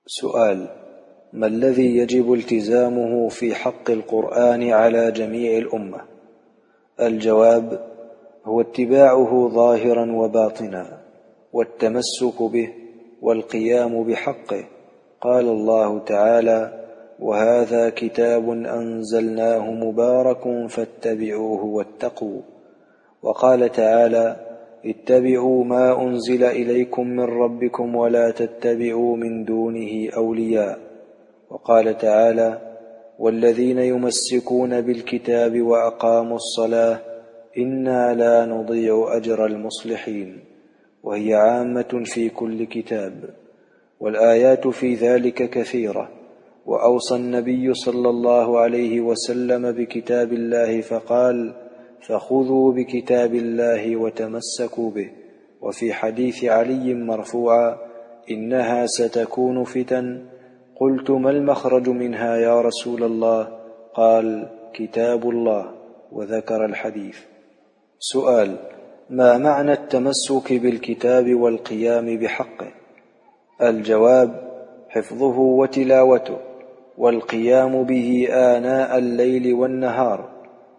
سؤال: ما الذي يجب التزامه في حق القرآن على جميع الأمة؟ الجواب: هو اتباعه ظاهرا وباطنا، والتمسك به والقيام بحقه. قال الله تعالى: وهذا كتاب أنزلناه مبارك فاتبعوه واتقوا. وقال تعالى: اتبعوا ما أنزل إليكم من ربكم ولا تتبعوا من دونه أولياء. وقال تعالى: والذين يمسكون بالكتاب وأقاموا الصلاة إنا لا نضيع أجر المصلحين. وهي عامة في كل كتاب، والآيات في ذلك كثيرة. وأوصى النبي صلى الله عليه وسلم بكتاب الله فقال: فخذوا بكتاب الله وتمسكوا به. وفي حديث علي مرفوعا: إنها ستكون فتن، قلت ما المخرج منها يا رسول الله؟ قال: كتاب الله، وذكر الحديث. سؤال: ما معنى التمسك بالكتاب والقيام بحقه؟ الجواب: حفظه وتلاوته، والقيام به آناء الليل والنهار،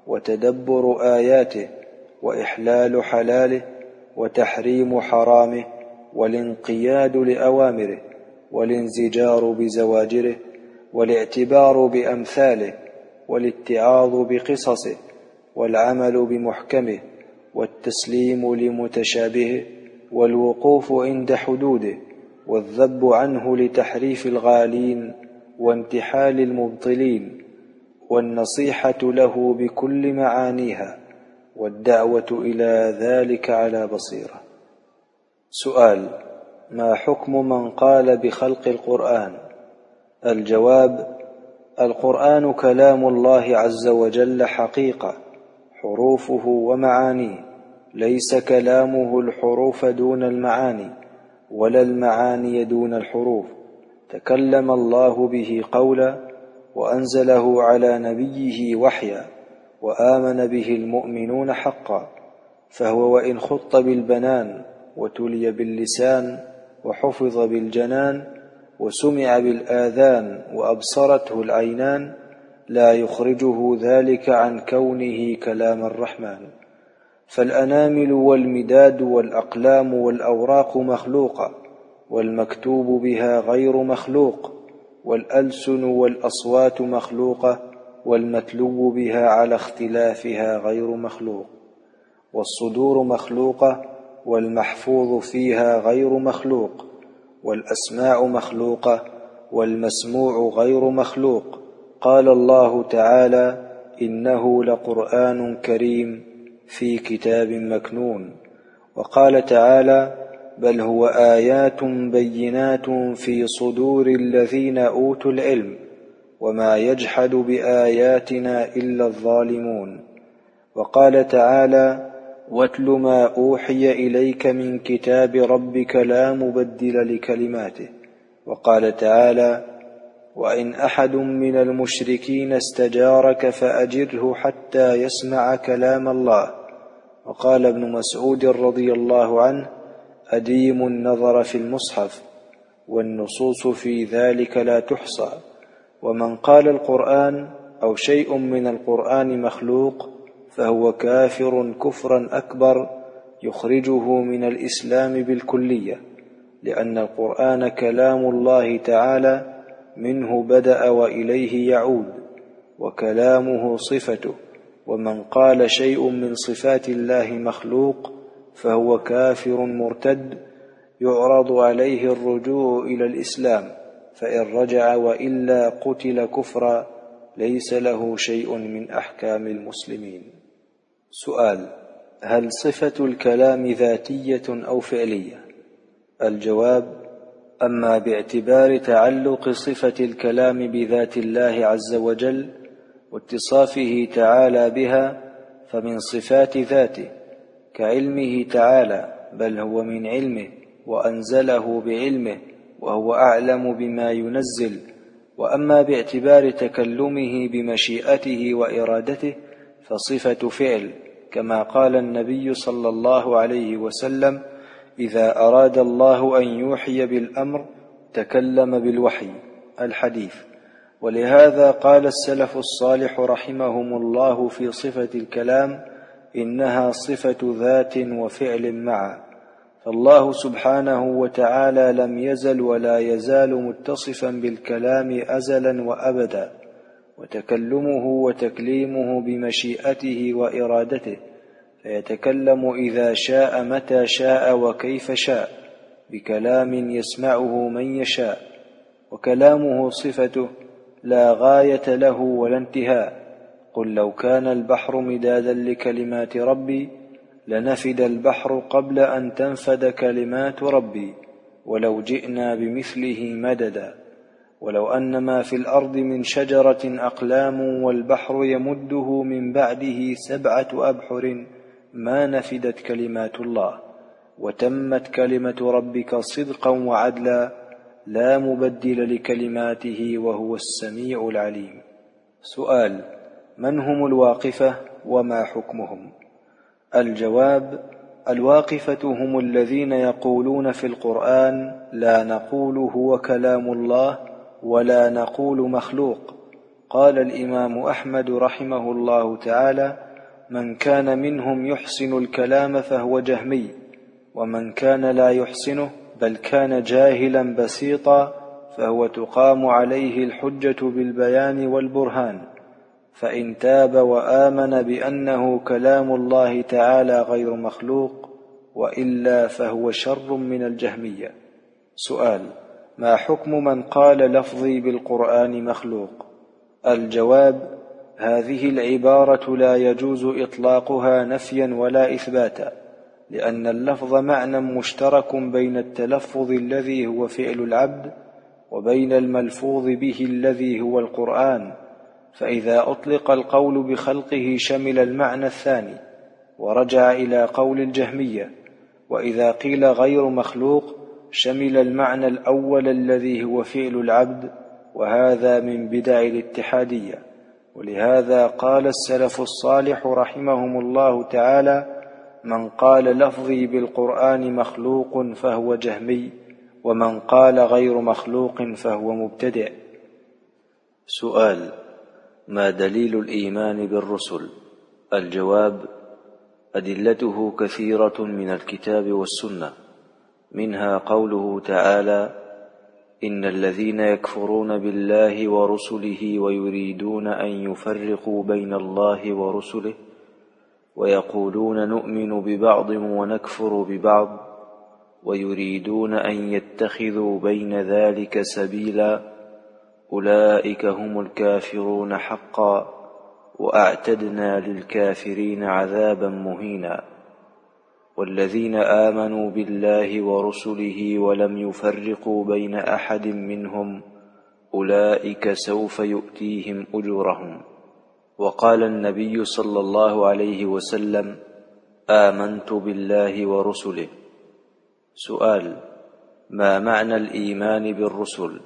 وتدبر آياته، وإحلال حلاله، وتحريم حرامه، والانقياد لأوامره، والانزجار بزواجره، والاعتبار بأمثاله، والاتعاظ بقصصه، والعمل بمحكمه، والتسليم لمتشابهه، والوقوف عند حدوده، والذب عنه لتحريف الغالين وانتحال المبطلين، والنصيحة له بكل معانيها، والدعوة إلى ذلك على بصيرة. سؤال: ما حكم من قال بخلق القرآن؟ الجواب: القرآن كلام الله عز وجل حقيقة، حروفه ومعانيه، ليس كلامه الحروف دون المعاني، ولا المعاني دون الحروف. تكلم الله به قولا، وأنزله على نبيه وحيا، وآمن به المؤمنون حقا. فهو وإن خط بالبنان، وتلي باللسان، وحفظ بالجنان، وسمع بالآذان، وأبصرته العينان، لا يخرجه ذلك عن كونه كلام الرحمن. فالأنامل والمداد والأقلام والأوراق مخلوقة، والمكتوب بها غير مخلوق، والألسن والأصوات مخلوقة، والمتلو بها على اختلافها غير مخلوق، والصدور مخلوقة، والمحفوظ فيها غير مخلوق، والأسماع مخلوقة، والمسموع غير مخلوق. قال الله تعالى: إنه لقرآن كريم في كتاب مكنون. وقال تعالى: بل هو آيات بينات في صدور الذين أوتوا العلم، وما يجحد بآياتنا إلا الظالمون. وقال تعالى: واتل ما أوحي إليك من كتاب ربك لا مبدل لكلماته. وقال تعالى: وإن أحد من المشركين استجارك فأجره حتى يسمع كلام الله. وقال ابن مسعود رضي الله عنه: أديم النظر في المصحف، والنصوص في ذلك لا تحصى. ومن قال القرآن أو شيء من القرآن مخلوق فهو كافر كفرا أكبر يخرجه من الإسلام بالكلية، لأن القرآن كلام الله تعالى، منه بدأ وإليه يعود، وكلامه صفته. ومن قال شيء من صفات الله مخلوق فهو كافر مرتد يعرض عليه الرجوع إلى الإسلام، فإن رجع وإلا قتل كفرا، ليس له شيء من أحكام المسلمين. سؤال: هل صفة الكلام ذاتية أو فعلية؟ الجواب: أما باعتبار تعلق صفة الكلام بذات الله عز وجل واتصافه تعالى بها، فمن صفات ذاته كعلمه تعالى، بل هو من علمه وأنزله بعلمه، وهو أعلم بما ينزل. وأما باعتبار تكلمه بمشيئته وإرادته فصفة فعل، كما قال النبي صلى الله عليه وسلم: إذا أراد الله أن يوحي بالأمر تكلم بالوحي الحديث. ولهذا قال السلف الصالح رحمهم الله في صفة الكلام: إنها صفة ذات وفعل معا. فالله سبحانه وتعالى لم يزل ولا يزال متصفا بالكلام أزلا وأبدا، وتكلمه وتكليمه بمشيئته وإرادته، فيتكلم إذا شاء متى شاء وكيف شاء بكلام يسمعه من يشاء. وكلامه صفته لا غاية له ولا انتهاء. قل لو كان البحر مدادا لكلمات ربي لنفد البحر قبل أن تنفد كلمات ربي ولو جئنا بمثله مددا. ولو أن ما في الأرض من شجرة أقلام والبحر يمده من بعده 7 أبحر ما نفدت كلمات الله. وتمت كلمة ربك صدقا وعدلا لا مبدل لكلماته وهو السميع العليم. سؤال: من هم الواقفة وما حكمهم؟ الجواب: الواقفة هم الذين يقولون في القرآن: لا نقول هو كلام الله ولا نقول مخلوق. قال الإمام أحمد رحمه الله تعالى: من كان منهم يحسن الكلام فهو جهمي، ومن كان لا يحسنه بل كان جاهلا بسيطا فهو تقام عليه الحجة بالبيان والبرهان، فإن تاب وآمن بأنه كلام الله تعالى غير مخلوق، وإلا فهو شر من الجهمية. سؤال: ما حكم من قال لفظي بالقرآن مخلوق؟ الجواب: هذه العبارة لا يجوز إطلاقها نفيا ولا إثباتا، لأن اللفظ معنى مشترك بين التلفظ الذي هو فعل العبد وبين الملفوظ به الذي هو القرآن. فإذا أطلق القول بخلقه شمل المعنى الثاني ورجع إلى قول الجهمية، وإذا قيل غير مخلوق شمل المعنى الأول الذي هو فعل العبد، وهذا من بدع الاتحادية. ولهذا قال السلف الصالح رحمهم الله تعالى: من قال لفظي بالقرآن مخلوق فهو جهمي، ومن قال غير مخلوق فهو مبتدع. سؤال: ما دليل الإيمان بالرسل؟ الجواب: أدلته كثيرة من الكتاب والسنة، منها قوله تعالى: إن الذين يكفرون بالله ورسله ويريدون أن يفرقوا بين الله ورسله ويقولون نؤمن ببعض ونكفر ببعض ويريدون أن يتخذوا بين ذلك سبيلا أولئك هم الكافرون حقا وأعتدنا للكافرين عذابا مهينا. والذين آمنوا بالله ورسله ولم يفرقوا بين أحد منهم أولئك سوف يؤتيهم أجورهم. وقال النبي صلى الله عليه وسلم: آمنت بالله ورسله. سؤال: ما معنى الإيمان بالرسل؟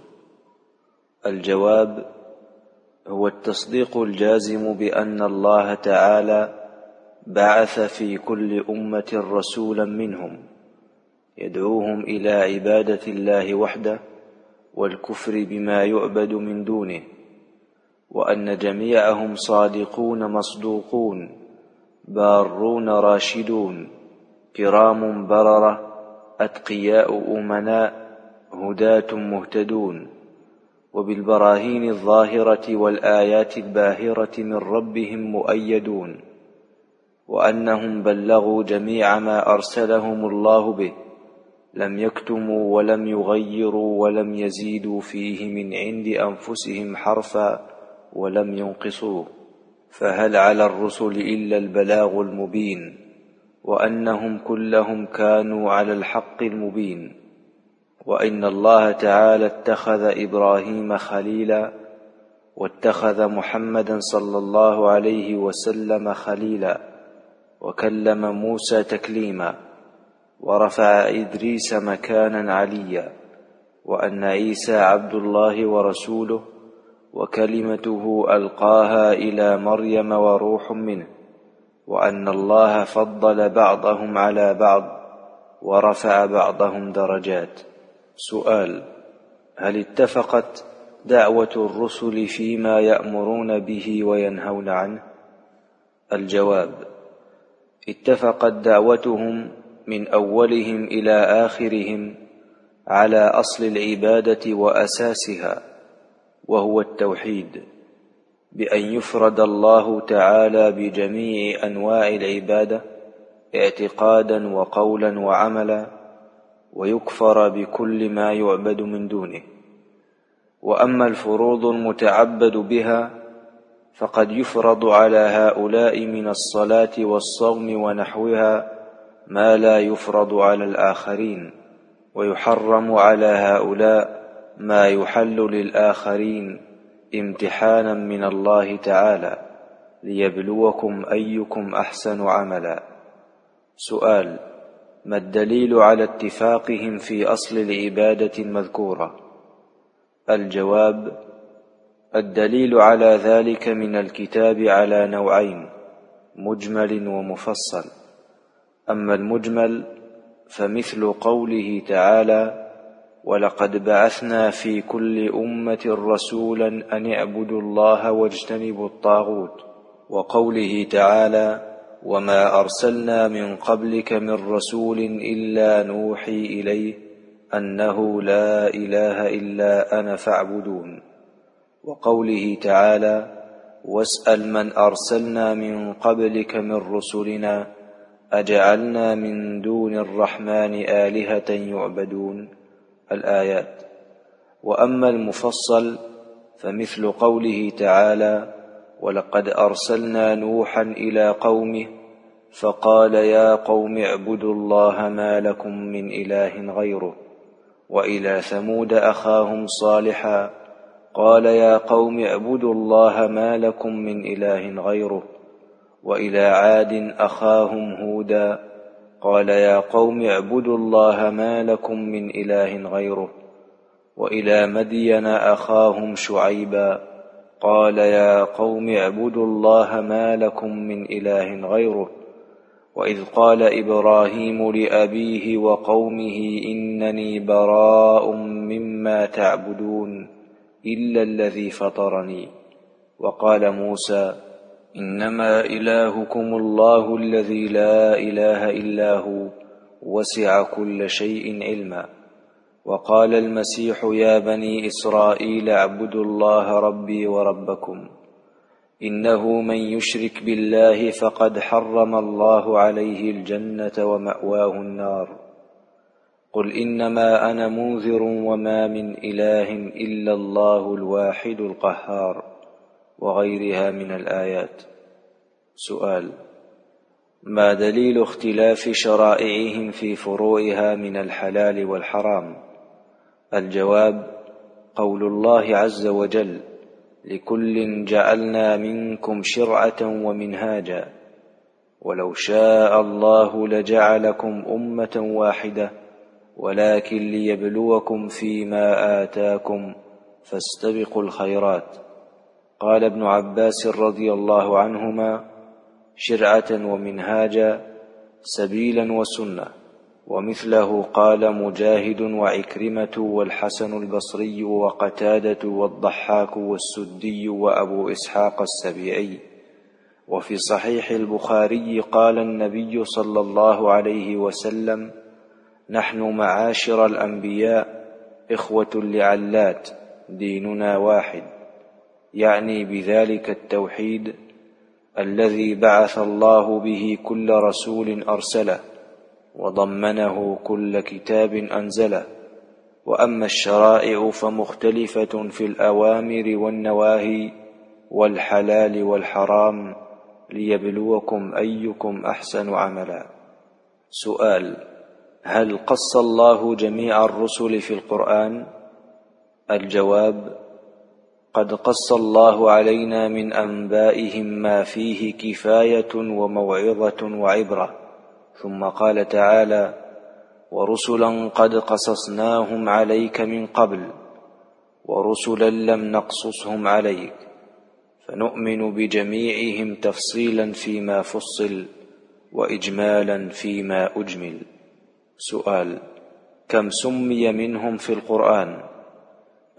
الجواب: هو التصديق الجازم بأن الله تعالى بعث في كل أمة رسولا منهم يدعوهم إلى عبادة الله وحده والكفر بما يعبد من دونه، وأن جميعهم صادقون مصدوقون بارون راشدون كرام بررة أتقياء أمناء هداة مهتدون، وبالبراهين الظاهرة والآيات الباهرة من ربهم مؤيدون، وأنهم بلغوا جميع ما أرسلهم الله به، لم يكتموا ولم يغيروا ولم يزيدوا فيه من عند أنفسهم حرفا ولم ينقصوه، فهل على الرسل إلا البلاغ المبين، وأنهم كلهم كانوا على الحق المبين، وإن الله تعالى اتخذ إبراهيم خليلا واتخذ محمدا صلى الله عليه وسلم خليلا وكلم موسى تكليما ورفع إدريس مكانا عليا، وأن عيسى عبد الله ورسوله وكلمته ألقاها إلى مريم وروح منه، وأن الله فضل بعضهم على بعض ورفع بعضهم درجات. سؤال: هل اتفقت دعوة الرسل فيما يأمرون به وينهون عنه؟ الجواب: اتفقت دعوتهم من أولهم إلى آخرهم على أصل العبادة وأساسها، وهو التوحيد، بأن يفرد الله تعالى بجميع أنواع العبادة اعتقادا وقولا وعملا، ويكفر بكل ما يعبد من دونه. وأما الفروض المتعبد بها فقد يفرض على هؤلاء من الصلاة والصوم ونحوها ما لا يفرض على الآخرين، ويحرم على هؤلاء ما يحل للآخرين امتحانا من الله تعالى ليبلوكم أيكم أحسن عملا. سؤال: ما الدليل على اتفاقهم في أصل العبادة المذكورة؟ الجواب: الدليل على ذلك من الكتاب على نوعين: مجمل ومفصل. أما المجمل فمثل قوله تعالى: ولقد بعثنا في كل أمة رسولا أن اعبدوا الله واجتنبوا الطاغوت، وقوله تعالى: وما أرسلنا من قبلك من رسول إلا نوحي إليه أنه لا إله إلا أنا فاعبدون، وقوله تعالى: واسأل من أرسلنا من قبلك من رسلنا أجعلنا من دون الرحمن آلهة يعبدون، الآيات. وأما المفصل فمثل قوله تعالى: ولقد أرسلنا نوحا إلى قومه فقال يا قوم اعبدوا الله ما لكم من إله غيره، وإلى ثمود أخاهم صالحا قال يا قوم اعبدوا الله ما لكم من إله غيره، وإلى عاد أخاهم هودا قال يا قوم اعبدوا الله ما لكم من إله غيره، وإلى مدين أخاهم شعيبا قال يا قوم اعبدوا الله ما لكم من إله غيره، وإذ قال إبراهيم لأبيه وقومه إنني براء مما تعبدون إلا الذي فطرني، وقال موسى إنما إلهكم الله الذي لا إله إلا هو وسع كل شيء علما، وقال المسيح يا بني إسرائيل اعبدوا الله ربي وربكم إنه من يشرك بالله فقد حرم الله عليه الجنة ومأواه النار، قل إنما أنا منذر وما من إله إلا الله الواحد القهار، وغيرها من الآيات. سؤال: ما دليل اختلاف شرائعهم في فروعها من الحلال والحرام؟ الجواب: قول الله عز وجل: لكل جعلنا منكم شرعة ومنهاجا، ولو شاء الله لجعلكم أمة واحدة ولكن ليبلوكم فيما آتاكم فاستبقوا الخيرات. قال ابن عباس رضي الله عنهما: شرعة ومنهاجا، سبيلا وسنة. ومثله قال مجاهد وعكرمة والحسن البصري وقتادة والضحاك والسدي وأبو إسحاق السبيعي. وفي صحيح البخاري قال النبي صلى الله عليه وسلم: نحن معاشر الأنبياء إخوة لعلات ديننا واحد، يعني بذلك التوحيد الذي بعث الله به كل رسول أرسله وضمنه كل كتاب أنزله. وأما الشرائع فمختلفة في الأوامر والنواهي والحلال والحرام ليبلوكم أيكم أحسن عملا. سؤال: هل قص الله جميع الرسل في القرآن؟ الجواب: قد قص الله علينا من أنبائهم ما فيه كفاية وموعظة وعبرة. ثم قال تعالى: ورسلا قد قصصناهم عليك من قبل ورسلا لم نقصصهم عليك، فنؤمن بجميعهم تفصيلا فيما فصل وإجمالا فيما أجمل. سؤال: كم سمي منهم في القرآن؟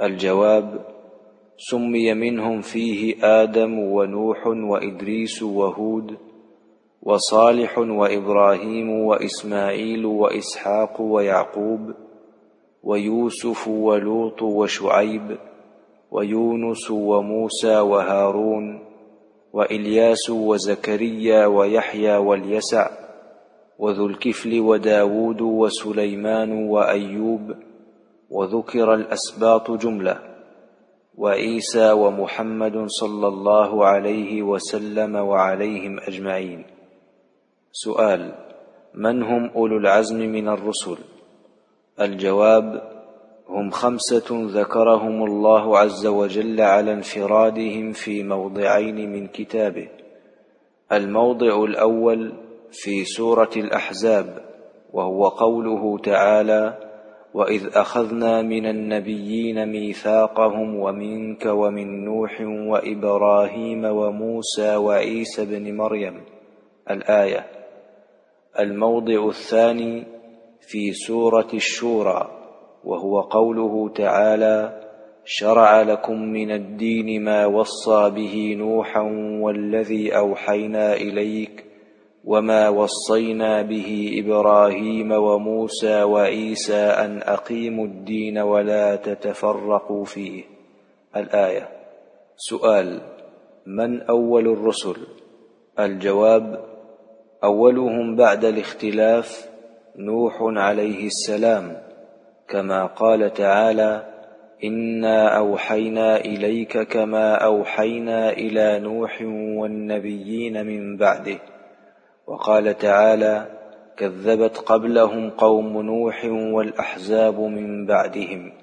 الجواب: سمي منهم فيه آدم ونوح وإدريس وهود وصالح وإبراهيم وإسماعيل وإسحاق ويعقوب ويوسف ولوط وشعيب ويونس وموسى وهارون وإلياس وزكريا ويحيى واليسع وذو الكفل وداود وسليمان وأيوب، وذكر الأسباط جملة، وعيسى ومحمد صلى الله عليه وسلم وعليهم أجمعين. سؤال: من هم أولو العزم من الرسل؟ الجواب: هم 5 ذكرهم الله عز وجل على انفرادهم في موضعين من كتابه. الموضع الأول في سورة الأحزاب، وهو قوله تعالى: وإذ أخذنا من النبيين ميثاقهم ومنك ومن نوح وإبراهيم وموسى وعيسى بن مريم، الآية. الموضع الثاني في سورة الشورى، وهو قوله تعالى: شرع لكم من الدين ما وصى به نوحا والذي أوحينا إليك وما وصينا به إبراهيم وموسى وعيسى أن أقيموا الدين ولا تتفرقوا فيه، الآية. سؤال: من أول الرسل؟ الجواب: أولهم بعد الاختلاف نوح عليه السلام، كما قال تعالى: إنا أوحينا إليك كما أوحينا إلى نوح والنبيين من بعده. وقال تعالى: كذبت قبلهم قوم نوح والأحزاب من بعدهم.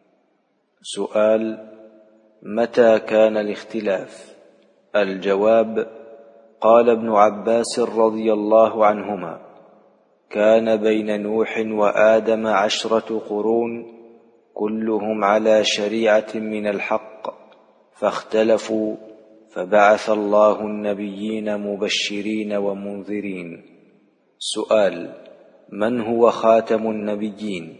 سؤال: متى كان الاختلاف؟ الجواب: قال ابن عباس رضي الله عنهما: كان بين نوح وآدم 10 قرون كلهم على شريعة من الحق، فاختلفوا فبعث الله النبيين مبشرين ومنذرين. سؤال: من هو خاتم النبيين؟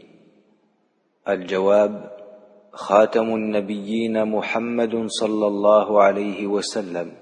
الجواب: خاتم النبيين محمد صلى الله عليه وسلم.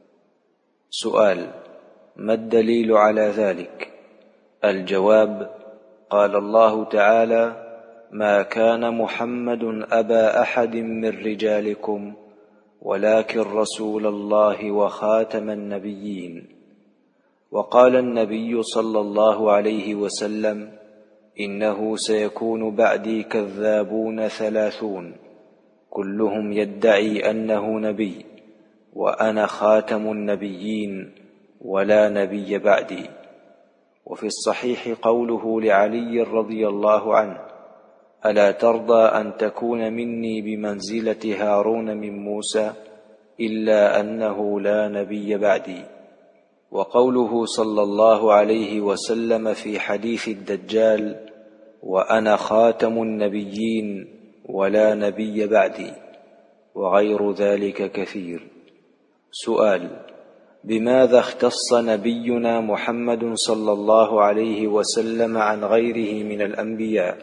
سؤال: ما الدليل على ذلك؟ الجواب: قال الله تعالى: ما كان محمد أبا أحد من رجالكم ولكن رسول الله وخاتم النبيين. وقال النبي صلى الله عليه وسلم: إنه سيكون بعدي كذابون 30 كلهم يدعي أنه نبي، وأنا خاتم النبيين ولا نبي بعدي. وفي الصحيح قوله لعلي رضي الله عنه: ألا ترضى أن تكون مني بمنزلة هارون من موسى إلا أنه لا نبي بعدي. وقوله صلى الله عليه وسلم في حديث الدجال: وأنا خاتم النبيين ولا نبي بعدي، وغير ذلك كثير. سؤال: بماذا اختص نبينا محمد صلى الله عليه وسلم عن غيره من الأنبياء؟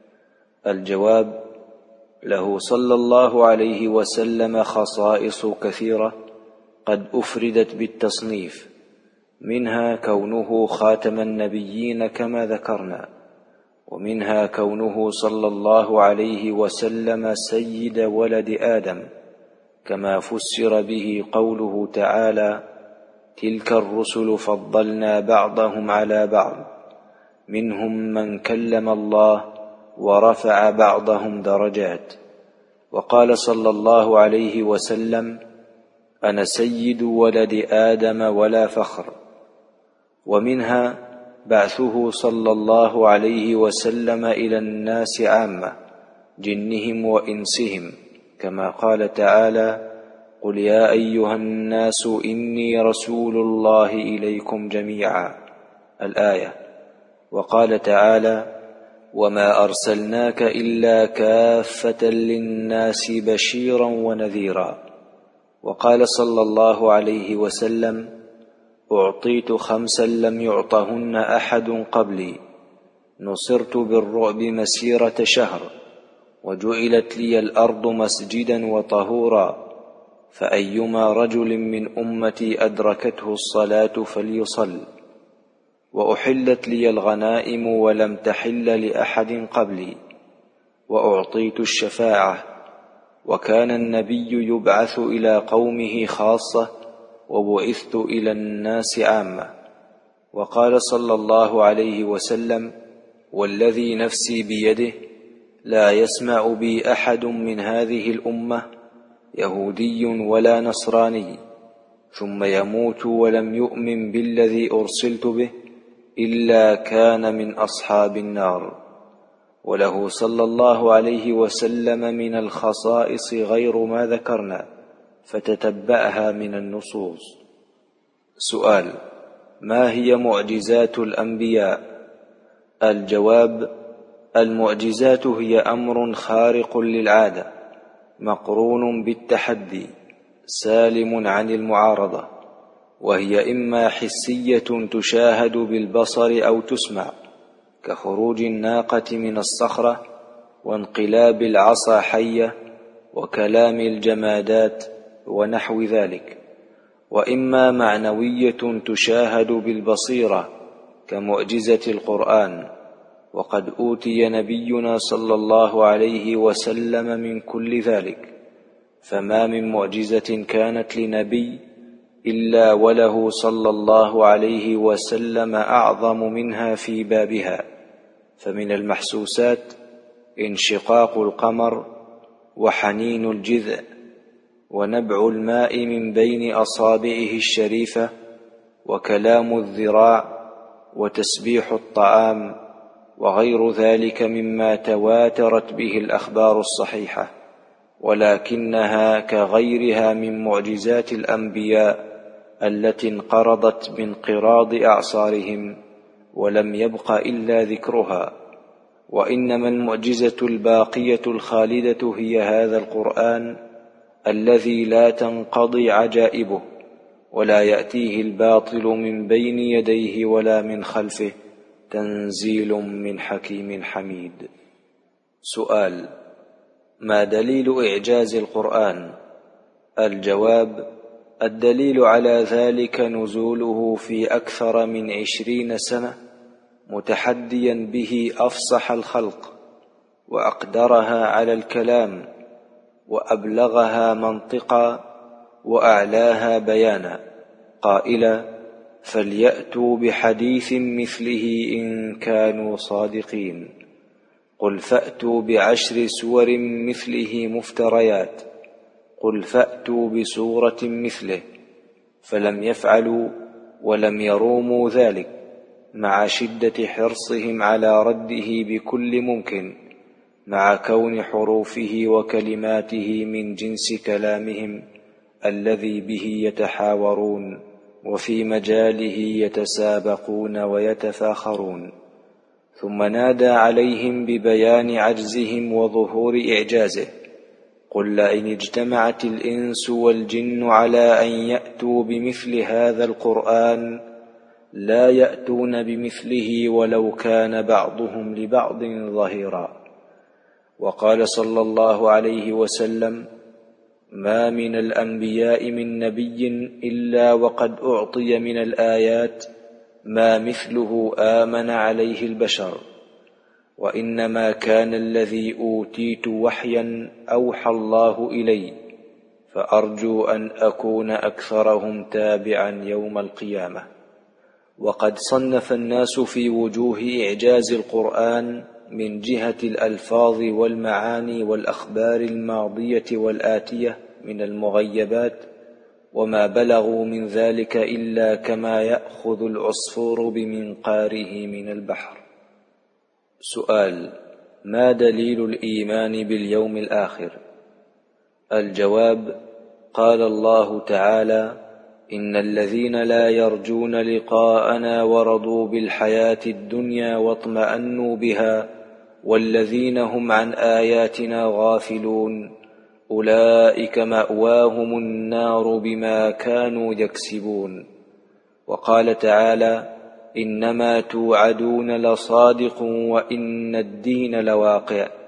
الجواب: له صلى الله عليه وسلم خصائص كثيرة قد أفردت بالتصنيف، منها كونه خاتم النبيين كما ذكرنا، ومنها كونه صلى الله عليه وسلم سيد ولد آدم، كما فسر به قوله تعالى: تلك الرسل فضلنا بعضهم على بعض، منهم من كلم الله ورفع بعضهم درجات. وقال صلى الله عليه وسلم: أنا سيد ولد آدم ولا فخر. ومنها بعثه صلى الله عليه وسلم إلى الناس عامة، جنهم وإنسهم، كما قال تعالى: قل يا أيها الناس إني رسول الله إليكم جميعا، الآية. وقال تعالى: وما أرسلناك إلا كافة للناس بشيرا ونذيرا. وقال صلى الله عليه وسلم: أعطيت 5 لم يعطهن أحد قبلي، نصرت بالرعب مسيرة شهر، وجعلت لي الأرض مسجدا وطهورا، فأيما رجل من أمتي أدركته الصلاة فليصل. وأحلت لي الغنائم ولم تحل لأحد قبلي، وأعطيت الشفاعة، وكان النبي يبعث إلى قومه خاصة، وبعثت إلى الناس عامة. وقال صلى الله عليه وسلم: والذي نفسي بيده لا يسمع بي أحد من هذه الأمة يهودي ولا نصراني ثم يموت ولم يؤمن بالذي أرسلت به إلا كان من أصحاب النار. وله صلى الله عليه وسلم من الخصائص غير ما ذكرنا، فتتبعها من النصوص. سؤال: ما هي معجزات الأنبياء؟ الجواب: المعجزات هي أمر خارق للعادة مقرون بالتحدي سالم عن المعارضة، وهي إما حسية تشاهد بالبصر أو تسمع، كخروج الناقة من الصخرة، وانقلاب العصا حية، وكلام الجمادات ونحو ذلك، وإما معنوية تشاهد بالبصيرة كمعجزة القرآن. وقد أوتي نبينا صلى الله عليه وسلم من كل ذلك، فما من معجزة كانت لنبي إلا وله صلى الله عليه وسلم أعظم منها في بابها. فمن المحسوسات انشقاق القمر، وحنين الجذع، ونبع الماء من بين أصابعه الشريفة، وكلام الذراع، وتسبيح الطعام، وغير ذلك مما تواترت به الأخبار الصحيحة، ولكنها كغيرها من معجزات الأنبياء التي انقرضت بانقراض أعصارهم ولم يبق إلا ذكرها. وإنما المعجزة الباقية الخالدة هي هذا القرآن الذي لا تنقضي عجائبه، ولا يأتيه الباطل من بين يديه ولا من خلفه، تنزيل من حكيم حميد. سؤال: ما دليل إعجاز القرآن؟ الجواب: الدليل على ذلك نزوله في أكثر من 20 سنة متحديا به أفصح الخلق، وأقدرها على الكلام، وأبلغها منطقا، وأعلاها بيانا، قائلا: فليأتوا بحديث مثله إن كانوا صادقين. قل فأتوا ب10 سور مثله مفتريات، قل فأتوا بسورة مثله. فلم يفعلوا ولم يروموا ذلك، مع شدة حرصهم على رده بكل ممكن، مع كون حروفه وكلماته من جنس كلامهم الذي به يتحاورون وفي مجاله يتسابقون ويتفاخرون. ثم نادى عليهم ببيان عجزهم وظهور إعجازه: قل لئن اجتمعت الإنس والجن على أن يأتوا بمثل هذا القرآن لا يأتون بمثله ولو كان بعضهم لبعض ظهيرا. وقال صلى الله عليه وسلم: ما من الأنبياء من نبي إلا وقد أعطي من الآيات ما مثله آمن عليه البشر، وإنما كان الذي أوتيت وحيا أوحى الله إلي، فأرجو أن أكون أكثرهم تابعا يوم القيامة. وقد صنف الناس في وجوه إعجاز القرآن من جهة الألفاظ والمعاني والأخبار الماضية والآتية من المغيبات، وما بلغوا من ذلك إلا كما يأخذ العصفور بمنقاره من البحر. سؤال: ما دليل الإيمان باليوم الآخر؟ الجواب: قال الله تعالى: إن الذين لا يرجون لقاءنا ورضوا بالحياة الدنيا واطمأنوا بها والذين هم عن آياتنا غافلون أولئك مأواهم النار بما كانوا يكسبون. وقال تعالى: إنما توعدون لصادق وإن الدين لواقع.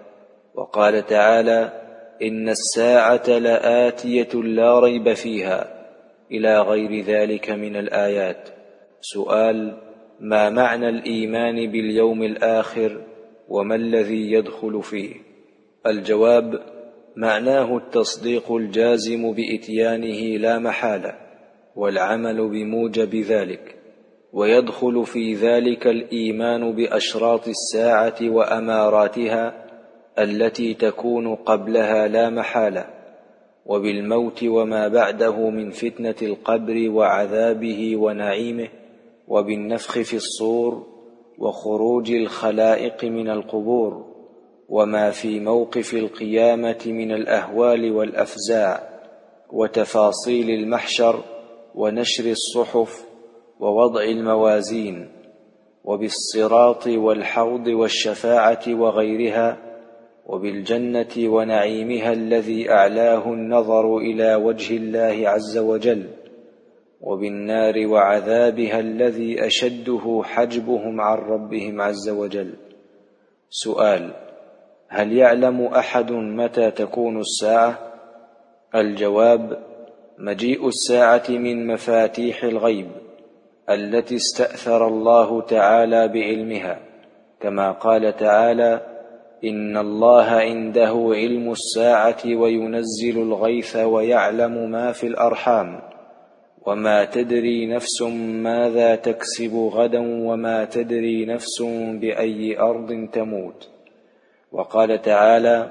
وقال تعالى: إن الساعة لآتية لا ريب فيها، إلى غير ذلك من الآيات. سؤال: ما معنى الإيمان باليوم الآخر، وما الذي يدخل فيه؟ الجواب: معناه التصديق الجازم بإتيانه لا محالة، والعمل بموجب ذلك، ويدخل في ذلك الإيمان بأشراط الساعة وأماراتها التي تكون قبلها لا محالة، وبالموت وما بعده من فتنة القبر وعذابه ونعيمه، وبالنفخ في الصور، وخروج الخلائق من القبور، وما في موقف القيامة من الأهوال والأفزاع، وتفاصيل المحشر، ونشر الصحف، ووضع الموازين، وبالصراط والحوض والشفاعة وغيرها، وبالجنة ونعيمها الذي أعلاه النظر إلى وجه الله عز وجل، وبالنار وعذابها الذي أشده حجبهم عن ربهم عز وجل. سؤال: هل يعلم أحد متى تكون الساعة؟ الجواب: مجيء الساعة من مفاتيح الغيب التي استأثر الله تعالى بعلمها، كما قال تعالى: إن الله عنده علم الساعة وينزل الغيث ويعلم ما في الأرحام، وما تدري نفس ماذا تكسب غدا، وما تدري نفس بأي أرض تموت. وقال تعالى: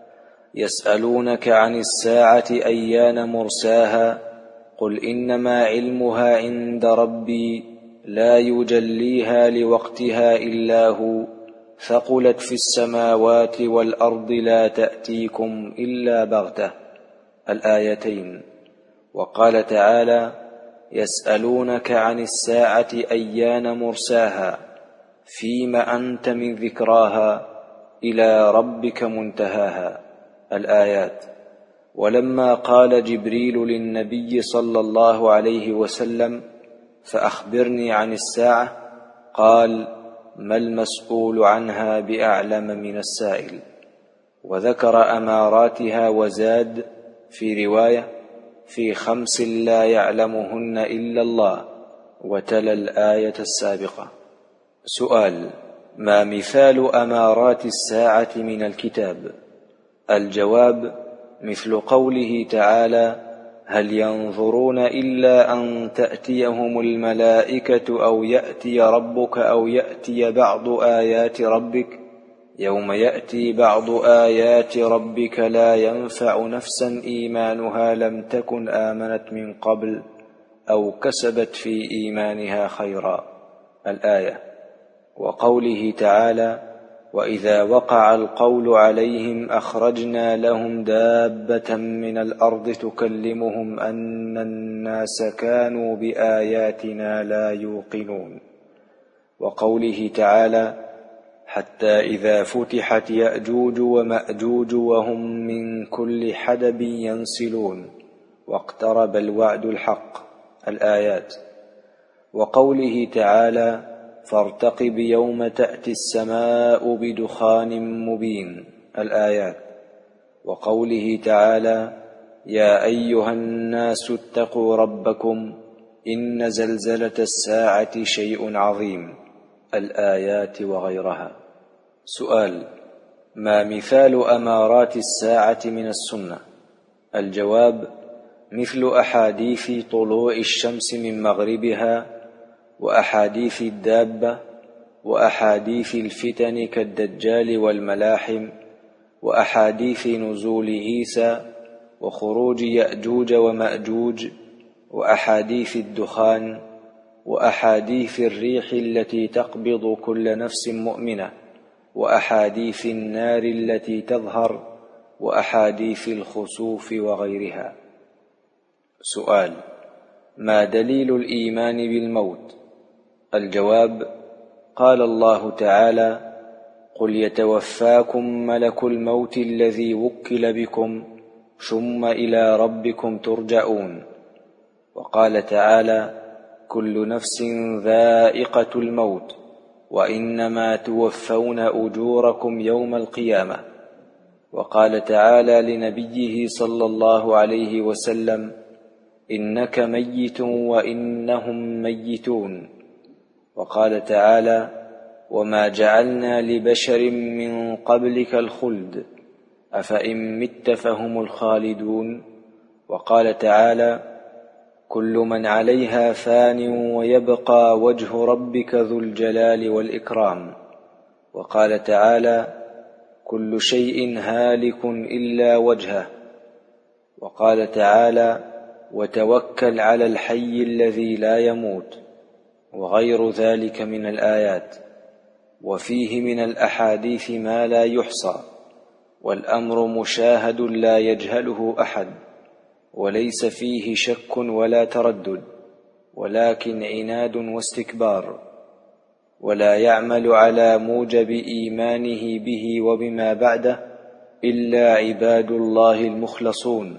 يسألونك عن الساعة أيان مرساها، قل إنما علمها عند ربي لا يجليها لوقتها إلا هو، ثقلت في السماوات والأرض لا تأتيكم إلا بغتة. الآيتين. وقال تعالى: يسألونك عن الساعة أيان مرساها، فيم أنت من ذكراها، إلى ربك منتهاها. الآيات. ولما قال جبريل للنبي صلى الله عليه وسلم: فأخبرني عن الساعة، قال: ما المسؤول عنها بأعلم من السائل. وذكر أماراتها وزاد في رواية: في 5 لا يعلمهن إلا الله، وتلا الآية السابقة. سؤال: ما مثال أمارات الساعة من الكتاب؟ الجواب: مثل قوله تعالى: هل ينظرون إلا أن تأتيهم الملائكة أو يأتي ربك أو يأتي بعض آيات ربك، يوم يأتي بعض آيات ربك لا ينفع نفسا إيمانها لم تكن آمنت من قبل أو كسبت في إيمانها خيرا. الآية. وقوله تعالى: وإذا وقع القول عليهم أخرجنا لهم دابة من الأرض تكلمهم أن الناس كانوا بآياتنا لا يوقنون. وقوله تعالى: حتى إذا فتحت يأجوج ومأجوج وهم من كل حدب ينسلون، واقترب الوعد الحق. الآيات. وقوله تعالى: فارتقب يوم تأتي السماء بدخان مبين. الآيات. وقوله تعالى: يا أيها الناس اتقوا ربكم إن زلزلة الساعة شيء عظيم. الآيات وغيرها. سؤال: ما مثال أمارات الساعة من السنة؟ الجواب: مثل أحاديث طلوع الشمس من مغربها، وأحاديث الدابة، وأحاديث الفتن كالدجال والملاحم، وأحاديث نزول عيسى، وخروج يأجوج ومأجوج، وأحاديث الدخان، وأحاديث الريح التي تقبض كل نفس مؤمنة، وأحاديث النار التي تظهر، وأحاديث الخسوف وغيرها. سؤال: ما دليل الإيمان بالموت؟ الجواب: قال الله تعالى: قل يتوفاكم ملك الموت الذي وكل بكم ثم إلى ربكم ترجعون. وقال تعالى: كل نفس ذائقة الموت، وإنما توفون أجوركم يوم القيامة. وقال تعالى لنبيه صلى الله عليه وسلم: إنك ميت وإنهم ميتون. وقال تعالى: وما جعلنا لبشر من قبلك الخلد أفإن مت فهم الخالدون. وقال تعالى: كل من عليها فان ويبقى وجه ربك ذو الجلال والإكرام. وقال تعالى: كل شيء هالك إلا وجهه. وقال تعالى: وتوكل على الحي الذي لا يموت. وغير ذلك من الآيات. وفيه من الأحاديث ما لا يحصى، والأمر مشاهد لا يجهله أحد، وليس فيه شك ولا تردد، ولكن عناد واستكبار، ولا يعمل على موجب إيمانه به وبما بعده إلا عباد الله المخلصون.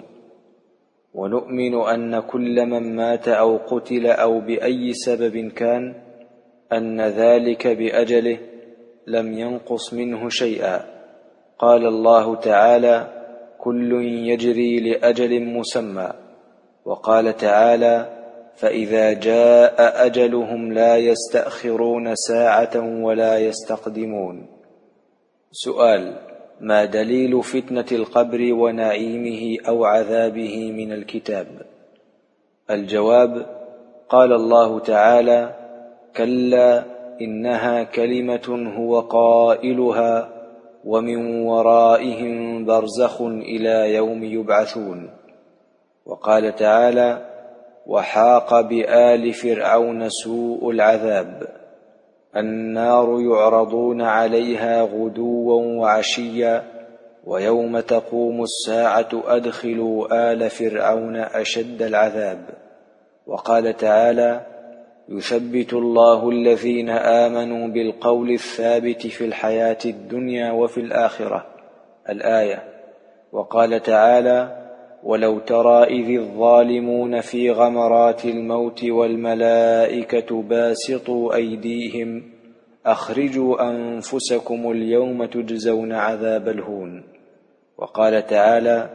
ونؤمن أن كل من مات أو قتل أو بأي سبب كان، أن ذلك بأجله لم ينقص منه شيئا. قال الله تعالى: كل يجري لأجل مسمى. وقال تعالى: فإذا جاء أجلهم لا يستأخرون ساعة ولا يستقدمون. سؤال: ما دليل فتنة القبر ونعيمه أو عذابه من الكتاب؟ الجواب: قال الله تعالى: كلا إنها كلمة هو قائلها ومن ورائهم برزخ إلى يوم يبعثون. وقال تعالى: وحاق بآل فرعون سوء العذاب. النار يعرضون عليها غدوا وعشيا ويوم تقوم الساعة أدخلوا آل فرعون أشد العذاب. وقال تعالى: يثبت الله الذين آمنوا بالقول الثابت في الحياة الدنيا وفي الآخرة. الآية. وقال تعالى: ولو ترى إذ الظالمون في غمرات الموت والملائكة باسطوا أيديهم أخرجوا أنفسكم اليوم تجزون عذاب الهون. وقال تعالى: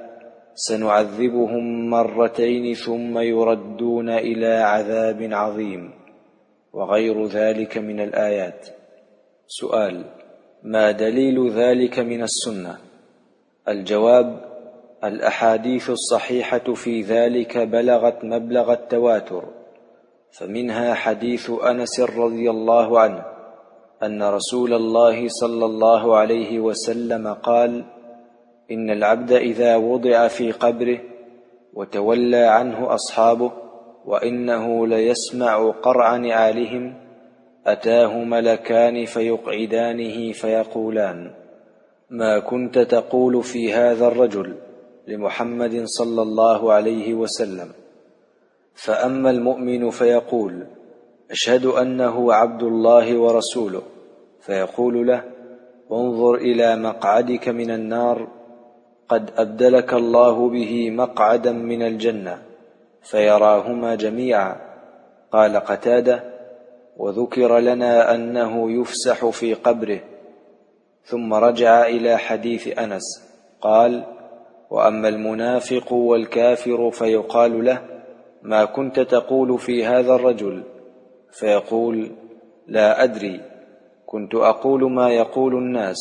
سنعذبهم مرتين ثم يردون إلى عذاب عظيم. وغير ذلك من الآيات. سؤال: ما دليل ذلك من السنة؟ الجواب: الأحاديث الصحيحة في ذلك بلغت مبلغ التواتر، فمنها حديث أنس رضي الله عنه أن رسول الله صلى الله عليه وسلم قال: إن العبد إذا وضع في قبره وتولى عنه أصحابه وإنه ليسمع قرع نعالهم أتاه ملكان فيقعدانه فيقولان: ما كنت تقول في هذا الرجل؟ لمحمد صلى الله عليه وسلم. فأما المؤمن فيقول: أشهد أنه عبد الله ورسوله، فيقول له: انظر إلى مقعدك من النار، قد أبدلك الله به مقعدا من الجنة، فيراهما جميعا. قال قتادة: وذكر لنا أنه يفسح في قبره. ثم رجع إلى حديث أنس قال: وأما المنافق والكافر فيقال له: ما كنت تقول في هذا الرجل؟ فيقول: لا أدري، كنت أقول ما يقول الناس.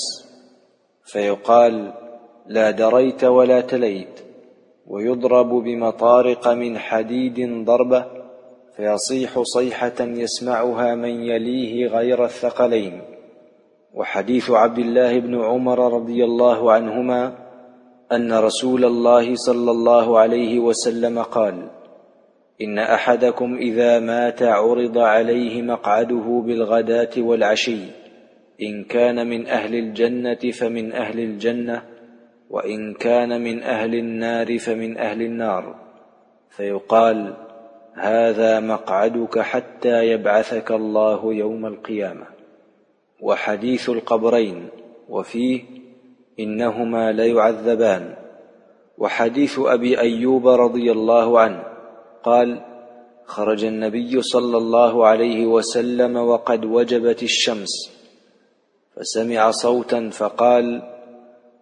فيقال: لا دريت ولا تليت. ويضرب بمطارق من حديد ضربة فيصيح صيحة يسمعها من يليه غير الثقلين. وحديث عبد الله بن عمر رضي الله عنهما أن رسول الله صلى الله عليه وسلم قال: إن أحدكم إذا مات عرض عليه مقعده بالغداة والعشي، إن كان من أهل الجنة فمن أهل الجنة، وإن كان من أهل النار فمن أهل النار، فيقال: هذا مقعدك حتى يبعثك الله يوم القيامة. وحديث القبرين وفيه: إنهما ليعذبان. وحديث أبي أيوب رضي الله عنه قال: خرج النبي صلى الله عليه وسلم وقد وجبت الشمس، فسمع صوتا فقال: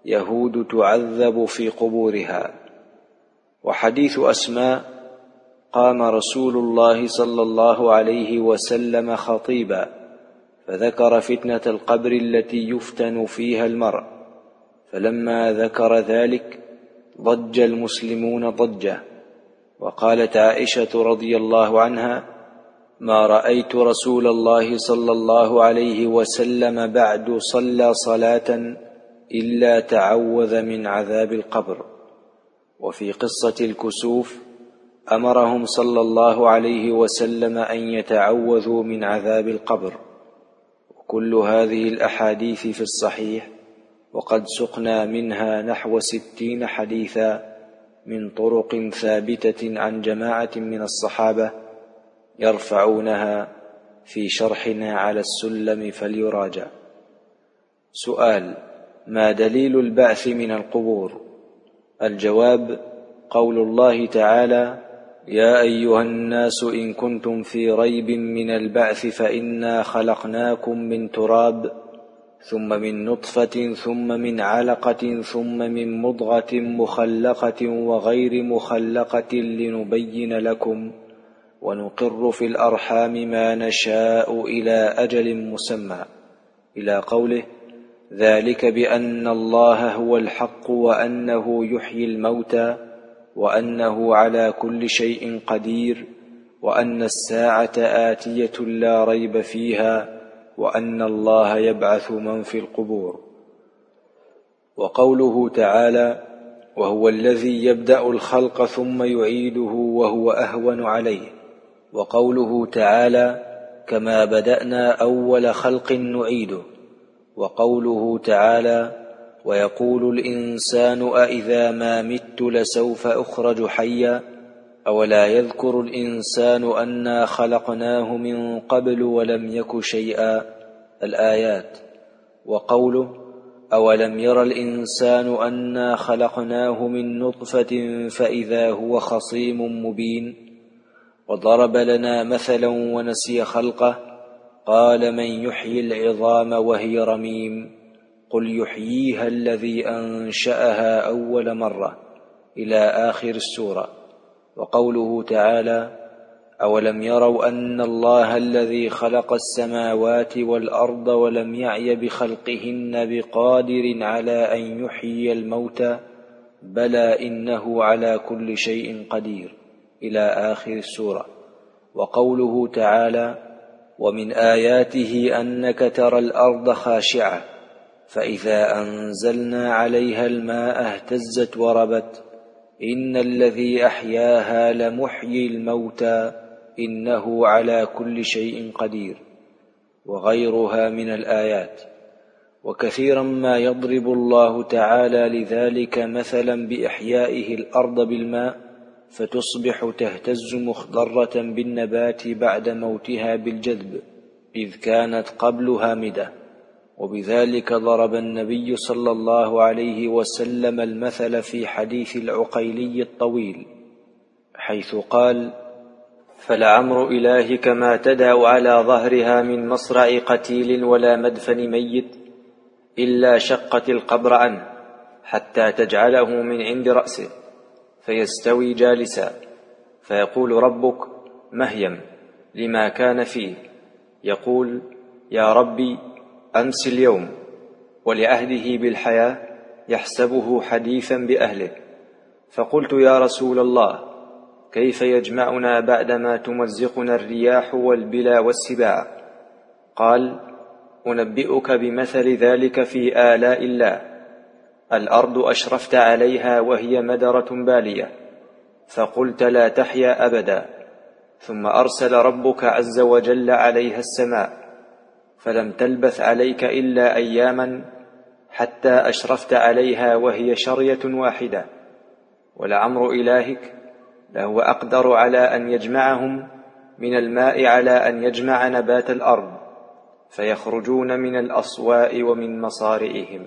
يهود تعذب في قبورها. وحديث أسماء: قام رسول الله صلى الله عليه وسلم خطيبا فذكر فتنة القبر التي يفتن فيها المرء، فلما ذكر ذلك ضج المسلمون ضجة. وقالت عائشة رضي الله عنها: ما رأيت رسول الله صلى الله عليه وسلم بعد صلى صلاة إلا تعوذ من عذاب القبر. وفي قصة الكسوف أمرهم صلى الله عليه وسلم أن يتعوذوا من عذاب القبر. وكل هذه الأحاديث في الصحيح، وقد سقنا منها نحو 60 حديثا من طرق ثابتة عن جماعة من الصحابة يرفعونها في شرحنا على السلم فليراجع. سؤال: ما دليل البعث من القبور؟ الجواب: قول الله تعالى: يا أيها الناس إن كنتم في ريب من البعث فإنا خلقناكم من تراب ثم من نطفة ثم من علقة ثم من مضغة مخلقة وغير مخلقة لنبين لكم ونقر في الأرحام ما نشاء إلى أجل مسمى، إلى قوله: ذلك بأن الله هو الحق وأنه يحيي الموتى وأنه على كل شيء قدير وأن الساعة آتية لا ريب فيها وأن الله يبعث من في القبور. وقوله تعالى: وهو الذي يبدأ الخلق ثم يعيده وهو أهون عليه. وقوله تعالى: كما بدأنا أول خلق نعيده. وقوله تعالى: ويقول الإنسان أإذا ما مت لسوف أخرج حيا أولا يذكر الإنسان أنا خلقناه من قبل ولم يك شيئا، الآيات. وقوله: أولم ير الإنسان أنا خلقناه من نطفة فإذا هو خصيم مبين. وضرب لنا مثلا ونسي خلقه قال: من يحيي العظام وهي رميم قل يحييها الذي أنشأها أول مرة، إلى آخر السورة. وقوله تعالى: أولم يروا أن الله الذي خلق السماوات والأرض ولم يعي بخلقهن بقادر على أن يحيي الموتى بلى إنه على كل شيء قدير، إلى آخر السورة. وقوله تعالى: ومن آياته أنك ترى الأرض خاشعة فإذا أنزلنا عليها الماء اهتزت وربت إن الذي أحياها لمحيي الموتى إنه على كل شيء قدير، وغيرها من الآيات. وكثيرا ما يضرب الله تعالى لذلك مثلا بإحيائه الأرض بالماء فتصبح تهتز مخضرة بالنبات بعد موتها بالجذب إذ كانت قبل هامدة. وبذلك ضرب النبي صلى الله عليه وسلم المثل في حديث العقيلي الطويل، حيث قال: فلعمر إلهك ما تدع على ظهرها من مصرع قتيل ولا مدفن ميت إلا شقت القبر عنه حتى تجعله من عند رأسه فيستوي جالسا، فيقول ربك مهيم لما كان فيه، يقول: يا ربي أمس اليوم، ولعهده بالحياة يحسبه حديثا بأهله. فقلت: يا رسول الله، كيف يجمعنا بعدما تمزقنا الرياح والبلا والسباع؟ قال: أنبئك بمثل ذلك في آلاء الله. الأرض أشرفت عليها وهي مدرة بالية فقلت لا تحيا أبدا، ثم أرسل ربك عز وجل عليها السماء فلم تلبث عليك إلا أياما حتى أشرفت عليها وهي شرية واحدة. ولعمر إلهك لهو أقدر على أن يجمعهم من الماء على أن يجمع نبات الأرض فيخرجون من الأصواء ومن مصارئهم.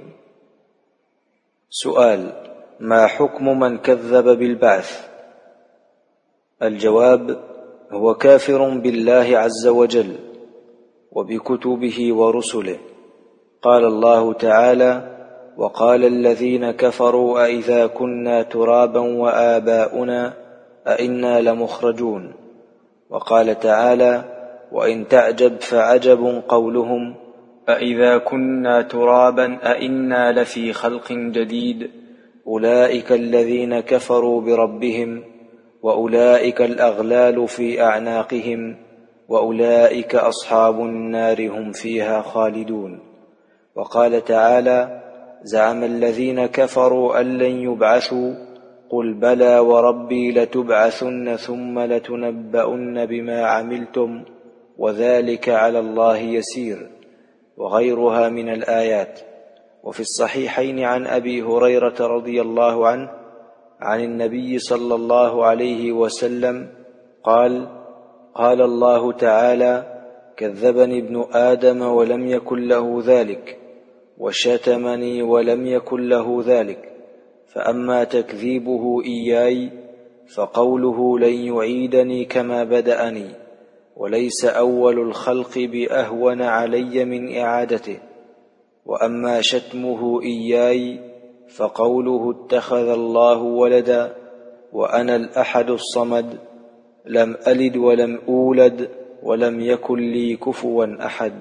سؤال: ما حكم من كذب بالبعث؟ الجواب: هو كافر بالله عز وجل وبكتبه ورسله. قال الله تعالى: وقال الذين كفروا أئذا كنا ترابا وآباؤنا أئنا لمخرجون. وقال تعالى وإن تعجب فعجب قولهم أئذا كنا ترابا أئنا لفي خلق جديد أولئك الذين كفروا بربهم وأولئك الأغلال في أعناقهم وأولئك أصحاب النار هم فيها خالدون. وقال تعالى زعم الذين كفروا أن لن يبعثوا قل بلى وربي لتبعثن ثم لتنبؤن بما عملتم وذلك على الله يسير، وغيرها من الآيات. وفي الصحيحين عن أبي هريرة رضي الله عنه عن النبي صلى الله عليه وسلم قال قال الله تعالى كذبني ابن آدم ولم يكن له ذلك، وشتمني ولم يكن له ذلك، فأما تكذيبه إياي فقوله لن يعيدني كما بدأني، وليس أول الخلق بأهون علي من إعادته. وأما شتمه إياي فقوله اتخذ الله ولدا وأنا الأحد الصمد لم ألد ولم أولد ولم يكن لي كفوا أحد.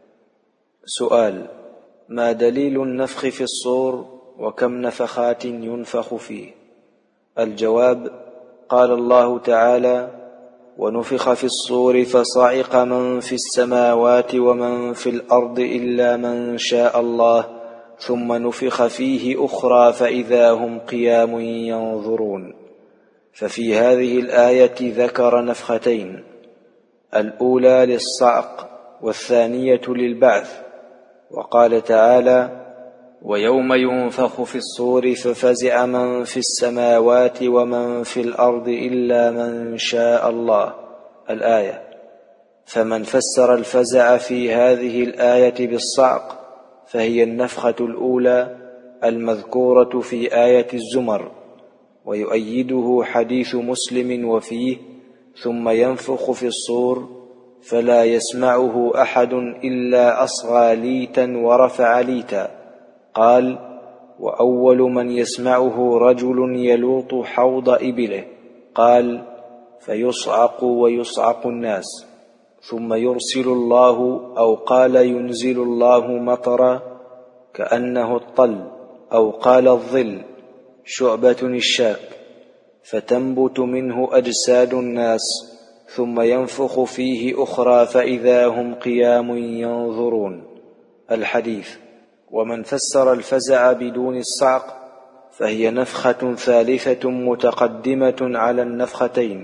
سؤال: ما دليل النفخ في الصور وكم نفخات ينفخ فيه؟ الجواب: قال الله تعالى ونفخ في الصور فصعق من في السماوات ومن في الأرض إلا من شاء الله ثم نفخ فيه أخرى فإذا هم قيام ينظرون. ففي هذه الآية ذكر نفختين، الأولى للصعق والثانية للبعث. وقال تعالى ويوم ينفخ في الصور ففزع من في السماوات ومن في الأرض إلا من شاء الله، الآية. فمن فسر الفزع في هذه الآية بالصعق فهي النفخة الأولى المذكورة في آية الزمر، ويؤيده حديث مسلم وفيه ثم ينفخ في الصور فلا يسمعه أحد إلا أصغى ليتا ورفع ليتا. قال وأول من يسمعه رجل يلوط حوض إبله، قال فيصعق ويصعق الناس، ثم يرسل الله أو قال ينزل الله مطرا كأنه الطل أو قال الظل شعبة الشاك، فتنبت منه أجساد الناس ثم ينفخ فيه أخرى فإذا هم قيام ينظرون، الحديث. ومن فسر الفزع بدون الصعق فهي نفخة ثالثة متقدمة على النفختين،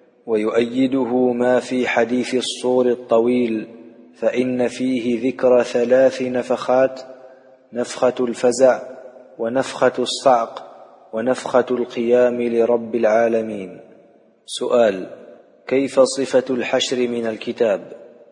ويؤيده ما في حديث الصور الطويل، فإن فيه ذكر 3 نفخات: نفخة الفزع ونفخة الصعق ونفخة القيام لرب العالمين. سؤال: كيف صفة الحشر من الكتاب؟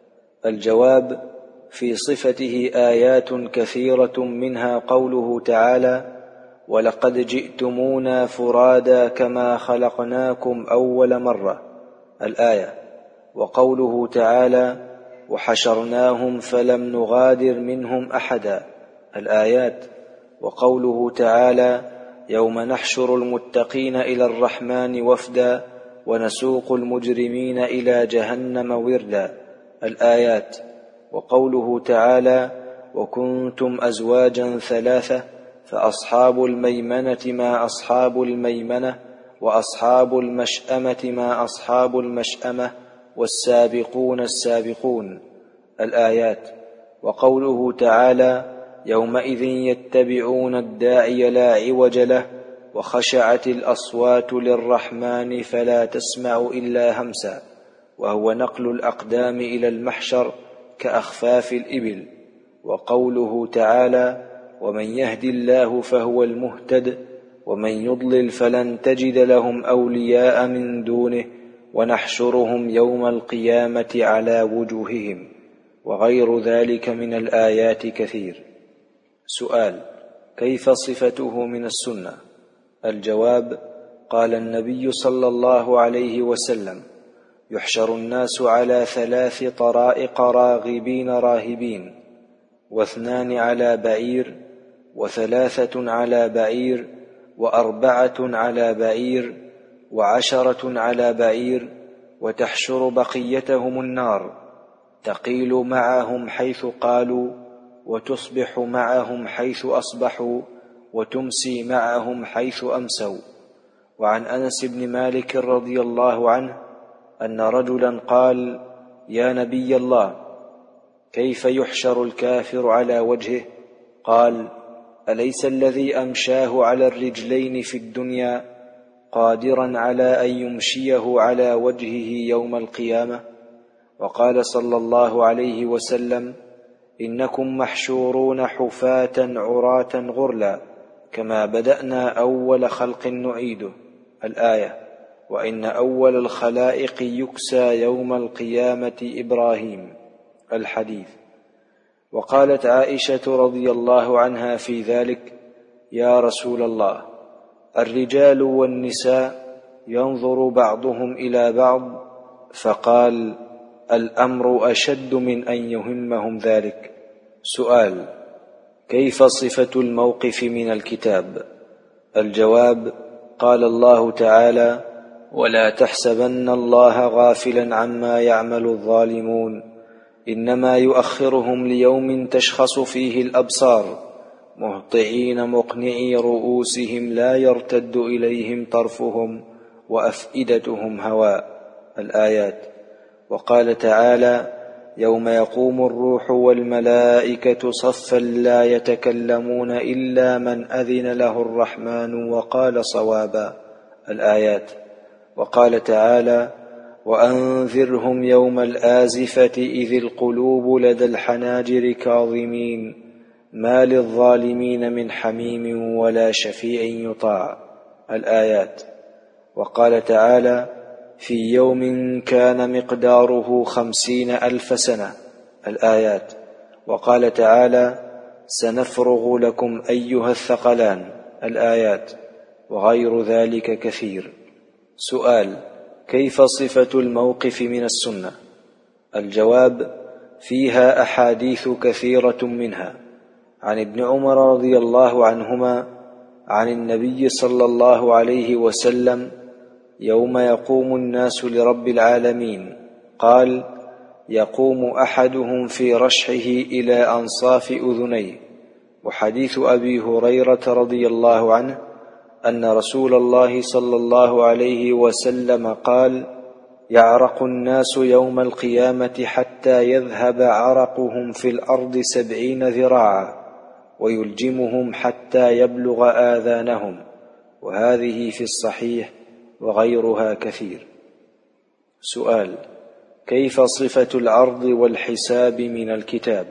الجواب: في صفته آيات كثيرة، منها قوله تعالى ولقد جئتمونا فرادا كما خلقناكم أول مرة، الآية. وقوله تعالى وحشرناهم فلم نغادر منهم أحدا، الآيات. وقوله تعالى يوم نحشر المتقين إلى الرحمن وفدا ونسوق المجرمين إلى جهنم وردا، الآيات. وقوله تعالى وكنتم أزواجا 3 فأصحاب الميمنة ما أصحاب الميمنة وأصحاب المشأمة ما أصحاب المشأمة والسابقون السابقون، الآيات. وقوله تعالى يومئذ يتبعون الداعي لا عوج له وخشعت الأصوات للرحمن فلا تسمع إلا همسا، وهو نقل الأقدام إلى المحشر كأخفاف الإبل. وقوله تعالى ومن يهد الله فهو المهتد ومن يضلل فلن تجد لهم أولياء من دونه ونحشرهم يوم القيامة على وجوههم، وغير ذلك من الآيات كثير. سؤال: كيف صفته من السنة؟ الجواب: قال النبي صلى الله عليه وسلم يحشر الناس على 3 طرائق راغبين راهبين، و2 على بعير، و3 على بعير، و4 على بعير، و10 على بعير، وتحشر بقيتهم النار، تقيل معهم حيث قالوا، وتصبح معهم حيث أصبحوا، وتمسي معهم حيث أمسوا. وعن أنس بن مالك رضي الله عنه أن رجلا قال: يا نبي الله، كيف يحشر الكافر على وجهه؟ قال: أليس الذي أمشاه على الرجلين في الدنيا قادرا على أن يمشيه على وجهه يوم القيامة؟ وقال صلى الله عليه وسلم: إنكم محشورون حفاة عراة غرلا، كما بدأنا أول خلق نعيده. الآية. وإن أول الخلائق يكسى يوم القيامة إبراهيم. الحديث. وقالت عائشة رضي الله عنها في ذلك: يا رسول الله، الرجال والنساء ينظر بعضهم إلى بعض، فقال: الأمر أشد من أن يهمهم ذلك. سؤال: كيف صفة الموقف من الكتاب؟ الجواب: قال الله تعالى: ولا تحسبن الله غافلا عما يعمل الظالمون، إنما يؤخرهم ليوم تشخص فيه الأبصار، مهطعين مقنعي رؤوسهم لا يرتد إليهم طرفهم وأفئدتهم هواء. الآيات. وقال تعالى: يوم يقوم الروح والملائكة صفا لا يتكلمون إلا من أذن له الرحمن وقال صوابا. الآيات. وقال تعالى: وأنذرهم يوم الآزفة إذ القلوب لدى الحناجر كاظمين، ما للظالمين من حميم ولا شفيع يطاع. الآيات. وقال تعالى: في يوم كان مقداره 50,000 سنة. الآيات. وقال تعالى: سنفرغ لكم أيها الثقلان. الآيات. وغير ذلك كثير. سؤال: كيف صفة الموقف من السنة؟ الجواب: فيها أحاديث كثيرة، منها عن ابن عمر رضي الله عنهما عن النبي صلى الله عليه وسلم يوم يقوم الناس لرب العالمين قال: يقوم أحدهم في رشحه إلى أنصاف أذنيه. وحديث أبي هريرة رضي الله عنه أن رسول الله صلى الله عليه وسلم قال: يعرق الناس يوم القيامة حتى يذهب عرقهم في الأرض 70 ذراعا، ويلجمهم حتى يبلغ آذانهم. وهذه في الصحيح وغيرها كثير. سؤال: كيف صفة العرض والحساب من الكتاب؟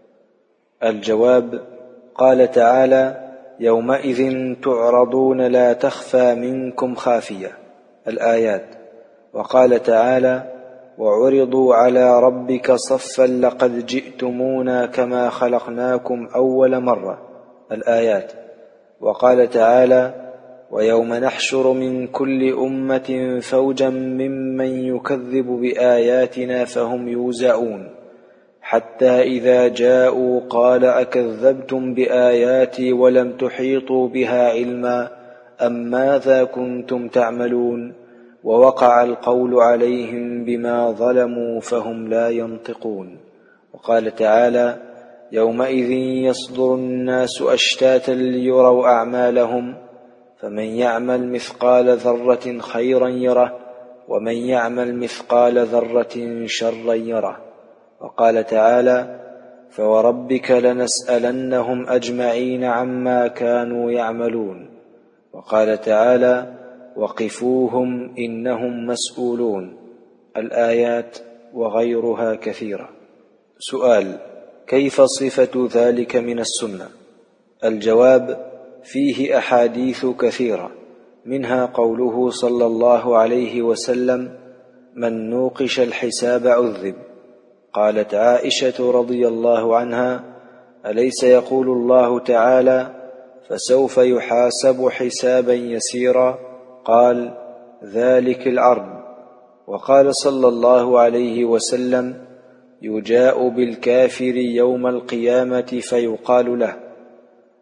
الجواب: قال تعالى: يومئذ تعرضون لا تخفى منكم خافية. الآيات. وقال تعالى: وعرضوا على ربك صفا لقد جئتمونا كما خلقناكم أول مرة. الآيات. وقال تعالى: ويوم نحشر من كل أمة فوجا ممن يكذب بآياتنا فهم يوزعون، حتى إذا جاءوا قال: أكذبتم بآياتي ولم تحيطوا بها علما أم ماذا كنتم تعملون؟ ووقع القول عليهم بما ظلموا فهم لا ينطقون. وقال تعالى: يومئذ يصدر الناس أشتاتا ليروا أعمالهم، فمن يعمل مثقال ذرة خيرا يره، ومن يعمل مثقال ذرة شرا يره. وقال تعالى: فوربك لنسألنهم أجمعين عما كانوا يعملون. وقال تعالى: وقفوهم إنهم مسؤولون. الآيات وغيرها كثيرة. سؤال: كيف صفة ذلك من السنة؟ الجواب: فيه أحاديث كثيرة، منها قوله صلى الله عليه وسلم: من نوقش الحساب عذب. قالت عائشة رضي الله عنها: أليس يقول الله تعالى: فسوف يحاسب حسابا يسيرا؟ قال: ذلك العرض. وقال صلى الله عليه وسلم: يجاء بالكافر يوم القيامة فيقال له: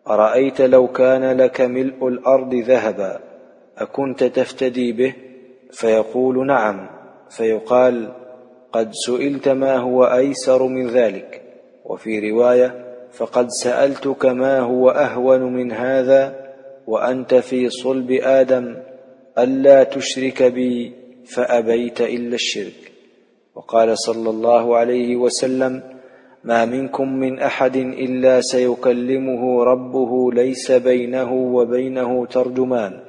أرأيت لو كان لك ملء الأرض ذهبا أكنت تفتدي به؟ فيقول نعم، فيقال قد سئلت ما هو أيسر من ذلك. وفي رواية فقد سألتك ما هو أهون من هذا وأنت في صلب آدم ألا تشرك بي فأبيت إلا الشرك. وقال صلى الله عليه وسلم ما منكم من أحد إلا سيكلمه ربه ليس بينه وبينه ترجمان،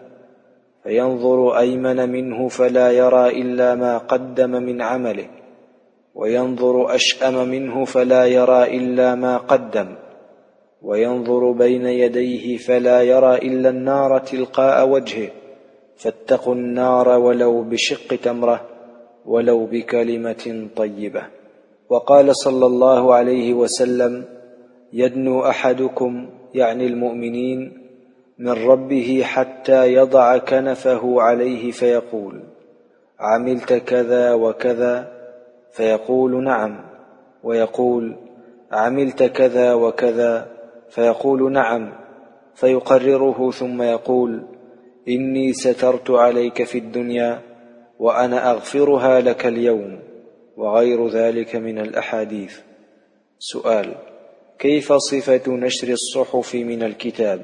فينظر أيمن منه فلا يرى إلا ما قدم من عمله، وينظر أشأم منه فلا يرى إلا ما قدم، وينظر بين يديه فلا يرى إلا النار تلقاء وجهه، فاتقوا النار ولو بشق تمرة ولو بكلمة طيبة. وقال صلى الله عليه وسلم يدنو أحدكم يعني المؤمنين من ربه حتى يضع كنفه عليه فيقول عملت كذا وكذا؟ فيقول نعم، ويقول عملت كذا وكذا؟ فيقول نعم، فيقرره ثم يقول إني سترت عليك في الدنيا وأنا أغفرها لك اليوم، وغير ذلك من الأحاديث. سؤال: كيف صفة نشر الصحف من الكتاب؟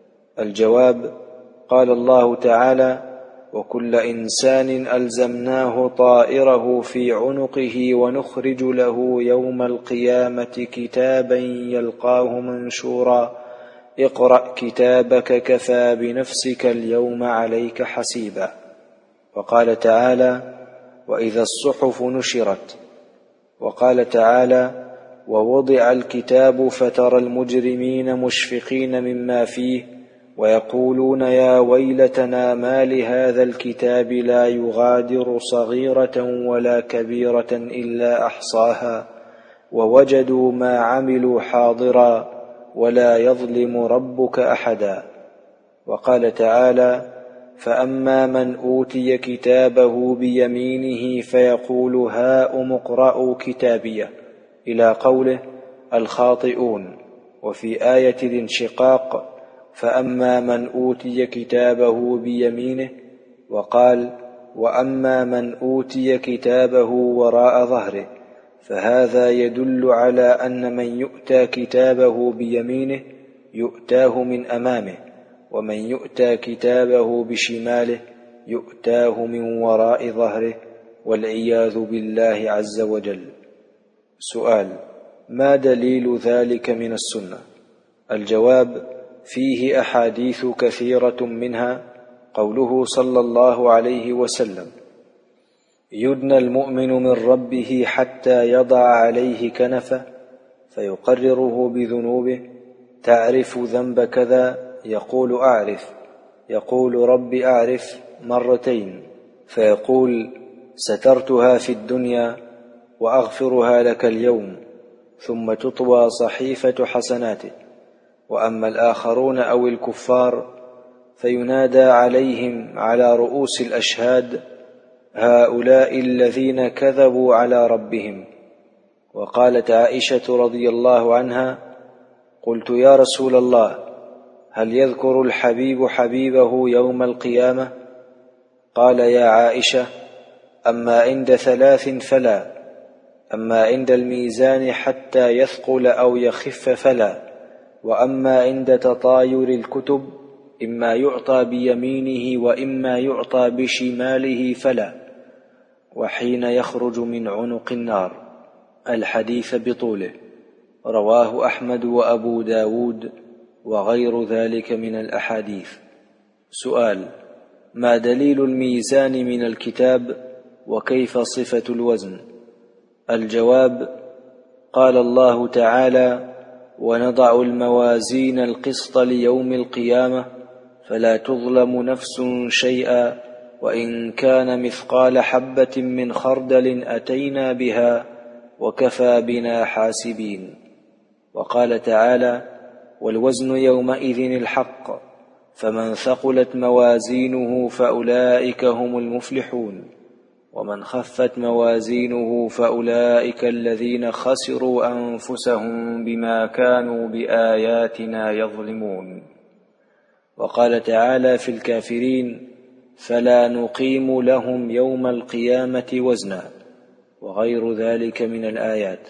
الجواب: قال الله تعالى وكل إنسان ألزمناه طائره في عنقه ونخرج له يوم القيامة كتابا يلقاه منشورا اقرأ كتابك كفى بنفسك اليوم عليك حسيبا. وقال تعالى وإذا الصحف نشرت. وقال تعالى ووضع الكتاب فترى المجرمين مشفقين مما فيه ويقولون يا ويلتنا ما لهذا الكتاب لا يغادر صغيرة ولا كبيرة إلا أحصاها ووجدوا ما عملوا حاضرا ولا يظلم ربك أحدا. وقال تعالى فأما من أوتي كتابه بيمينه فيقول هاؤم اقرءوا كتابيه إلى قوله الخاطئون. وفي آية الانشقاق فأما من أوتي كتابه بيمينه، وقال وأما من أوتي كتابه وراء ظهره، فهذا يدل على أن من يؤتى كتابه بيمينه يؤتاه من أمامه، ومن يؤتى كتابه بشماله يؤتاه من وراء ظهره، والعياذ بالله عز وجل. سؤال: ما دليل ذلك من السنة؟ الجواب: فيه أحاديث كثيرة، منها قوله صلى الله عليه وسلم يدنى المؤمن من ربه حتى يضع عليه كنفه فيقرره بذنوبه تعرف ذنب كذا؟ يقول أعرف، يقول رب أعرف مرتين، فيقول سترتها في الدنيا وأغفرها لك اليوم، ثم تطوى صحيفة حسناته. وأما الآخرون أو الكفار فينادى عليهم على رؤوس الأشهاد هؤلاء الذين كذبوا على ربهم. وقالت عائشة رضي الله عنها قلت يا رسول الله هل يذكر الحبيب حبيبه يوم القيامة؟ قال يا عائشة أما عند 3 فلا، أما عند الميزان حتى يثقل أو يخف فلا، وأما عند تطاير الكتب إما يعطى بيمينه وإما يعطى بشماله فلا، وحين يخرج من عنق النار. الحديث بطوله، رواه أحمد وأبو داود وغير ذلك من الأحاديث. سؤال: ما دليل الميزان من الكتاب وكيف صفة الوزن؟ الجواب: قال الله تعالى ونضع الموازين القسط ليوم القيامة فلا تظلم نفس شيئا وإن كان مثقال حبة من خردل أتينا بها وكفى بنا حاسبين. وقال تعالى والوزن يومئذ الحق فمن ثقلت موازينه فأولئك هم المفلحون. ومن خفت موازينه فأولئك الذين خسروا أنفسهم بما كانوا بآياتنا يظلمون. وقال تعالى في الكافرين: فلا نقيم لهم يوم القيامة وزنا، وغير ذلك من الآيات.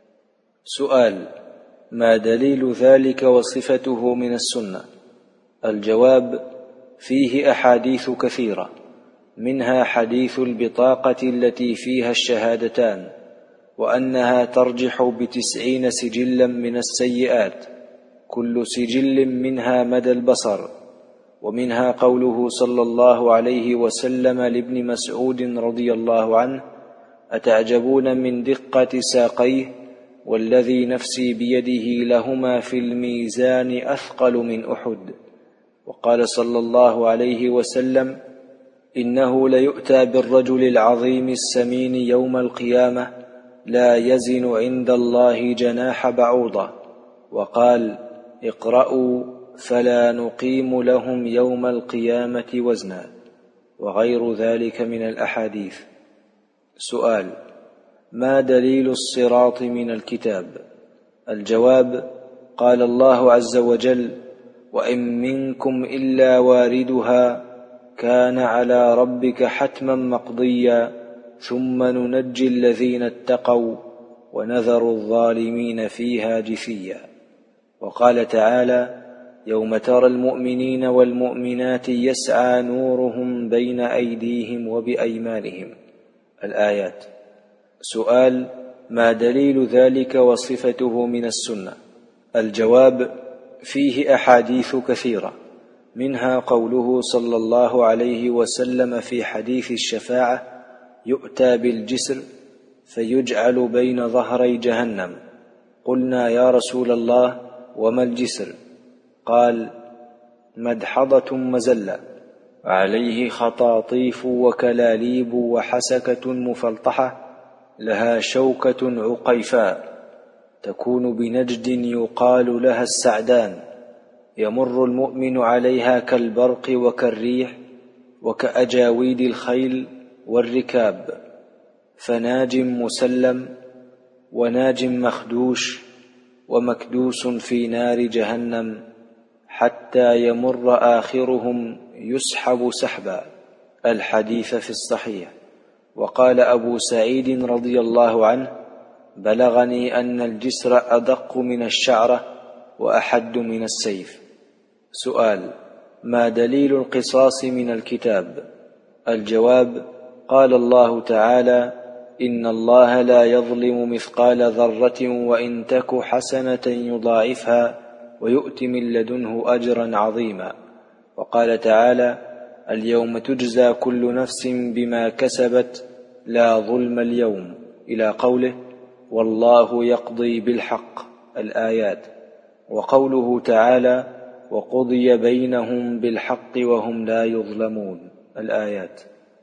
سؤال: ما دليل ذلك وصفته من السنة؟ الجواب: فيه أحاديث كثيرة، منها حديث البطاقة التي فيها الشهادتان، وأنها ترجح ب90 سجلا من السيئات، كل سجل منها مدى البصر. ومنها قوله صلى الله عليه وسلم لابن مسعود رضي الله عنه: أتعجبون من دقة ساقيه، والذي نفسي بيده لهما في الميزان أثقل من أحد. وقال صلى الله عليه وسلم: إنه ليؤتى بالرجل العظيم السمين يوم القيامة لا يزن عند الله جناح بعوضة. وقال: اقرأوا فلا نقيم لهم يوم القيامة وزنا، وغير ذلك من الأحاديث. سؤال: ما دليل الصراط من الكتاب؟ الجواب: قال الله عز وجل: وإن منكم إلا واردها كان على ربك حتما مقضيا ثم ننجي الذين اتقوا ونذر الظالمين فيها جثيا. وقال تعالى: يوم ترى المؤمنين والمؤمنات يسعى نورهم بين أيديهم وبأيمانهم. الآيات. سؤال: ما دليل ذلك وصفته من السنة؟ الجواب: فيه أحاديث كثيرة، منها قوله صلى الله عليه وسلم في حديث الشفاعة: يؤتى بالجسر فيجعل بين ظهري جهنم. قلنا: يا رسول الله، وما الجسر؟ قال: مدحضة مزلة عليه خطاطيف وكلاليب وحسكة مفلطحة لها شوكة عقيفاء تكون بنجد يقال لها السعدان، يمر المؤمن عليها كالبرق وكالريح وكأجاويد الخيل والركاب، فناج مسلم وناج مخدوش ومكدوس في نار جهنم، حتى يمر آخرهم يسحب سحبا. الحديث في الصحيح. وقال أبو سعيد رضي الله عنه: بلغني أن الجسر أدق من الشعرة وأحد من السيف. سؤال: ما دليل القصاص من الكتاب؟ الجواب: قال الله تعالى: إن الله لا يظلم مثقال ذرة وإن تك حسنة يضاعفها ويؤت من لدنه أجرا عظيما. وقال تعالى: اليوم تجزى كل نفس بما كسبت لا ظلم اليوم، إلى قوله: والله يقضي بالحق. الآيات. وقوله تعالى: وقضي بينهم بالحق وهم لا يظلمون. الآيات.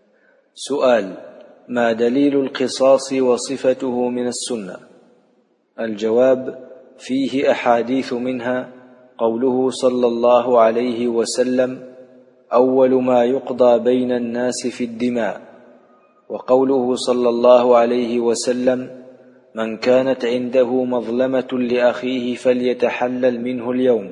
سؤال: ما دليل القصاص وصفته من السنة؟ الجواب: فيه أحاديث، منها قوله صلى الله عليه وسلم: أول ما يقضى بين الناس في الدماء. وقوله صلى الله عليه وسلم: من كانت عنده مظلمة لأخيه فليتحلل منه اليوم،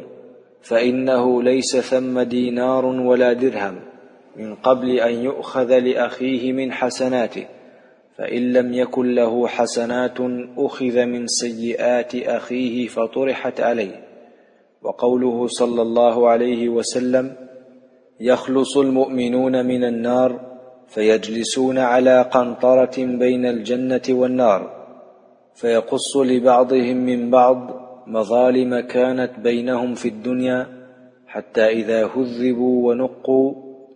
فإنه ليس ثم دينار ولا درهم من قبل أن يؤخذ لأخيه من حسناته، فإن لم يكن له حسنات أخذ من سيئات أخيه فطرحت عليه. وقوله صلى الله عليه وسلم: يخلص المؤمنون من النار فيجلسون على قنطرة بين الجنة والنار، فيقص لبعضهم من بعض مظالم كانت بينهم في الدنيا، حتى إذا هذبوا ونقوا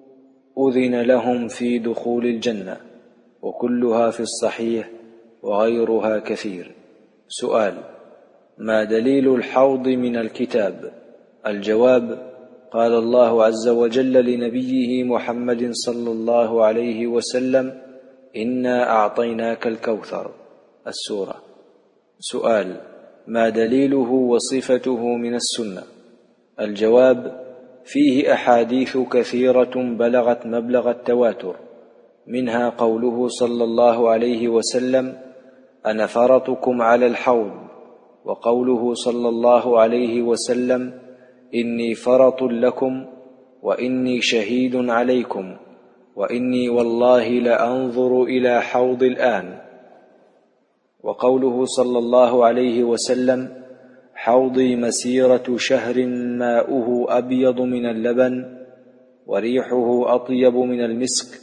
أذن لهم في دخول الجنة. وكلها في الصحيح وغيرها كثير. سؤال: ما دليل الحوض من الكتاب؟ الجواب: قال الله عز وجل لنبيه محمد صلى الله عليه وسلم: إنا أعطيناك الكوثر. السورة. سؤال: ما دليله وصفته من السنة؟ الجواب: فيه أحاديث كثيرة بلغت مبلغ التواتر، منها قوله صلى الله عليه وسلم: أنا فرطكم على الحوض، وقوله صلى الله عليه وسلم: إني فرط لكم وإني شهيد عليكم وإني والله لأنظر إلى حوض الآن. وقوله صلى الله عليه وسلم: حوضي مسيرة شهر ماؤه أبيض من اللبن وريحه أطيب من المسك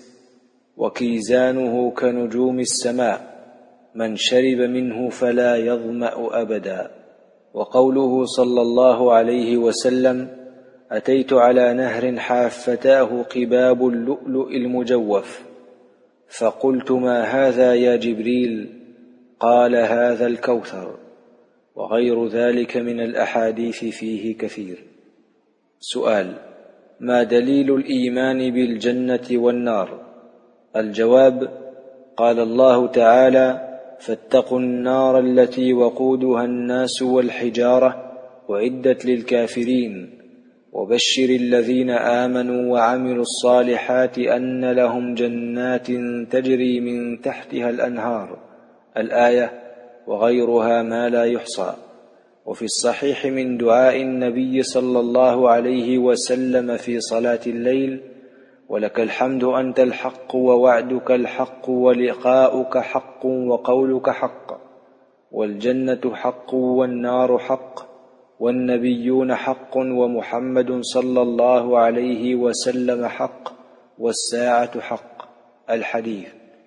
وكيزانه كنجوم السماء، من شرب منه فلا يظمأ أبدا. وقوله صلى الله عليه وسلم: أتيت على نهر حافتاه قباب اللؤلؤ المجوف، فقلت: ما هذا يا جبريل؟ قال: هذا الكوثر. وغير ذلك من الأحاديث فيه كثير. سؤال: ما دليل الإيمان بالجنة والنار؟ الجواب: قال الله تعالى: فاتقوا النار التي وقودها الناس والحجارة أعدت للكافرين وبشر الذين آمنوا وعملوا الصالحات أن لهم جنات تجري من تحتها الأنهار، الآية، وغيرها ما لا يحصى. وفي الصحيح من دعاء النبي صلى الله عليه وسلم في صلاة الليل: ولك الحمد أنت الحق ووعدك الحق ولقاؤك حق وقولك حق، والجنة حق والنار حق والنبيون حق ومحمد صلى الله عليه وسلم حق والساعة حق، الحديث.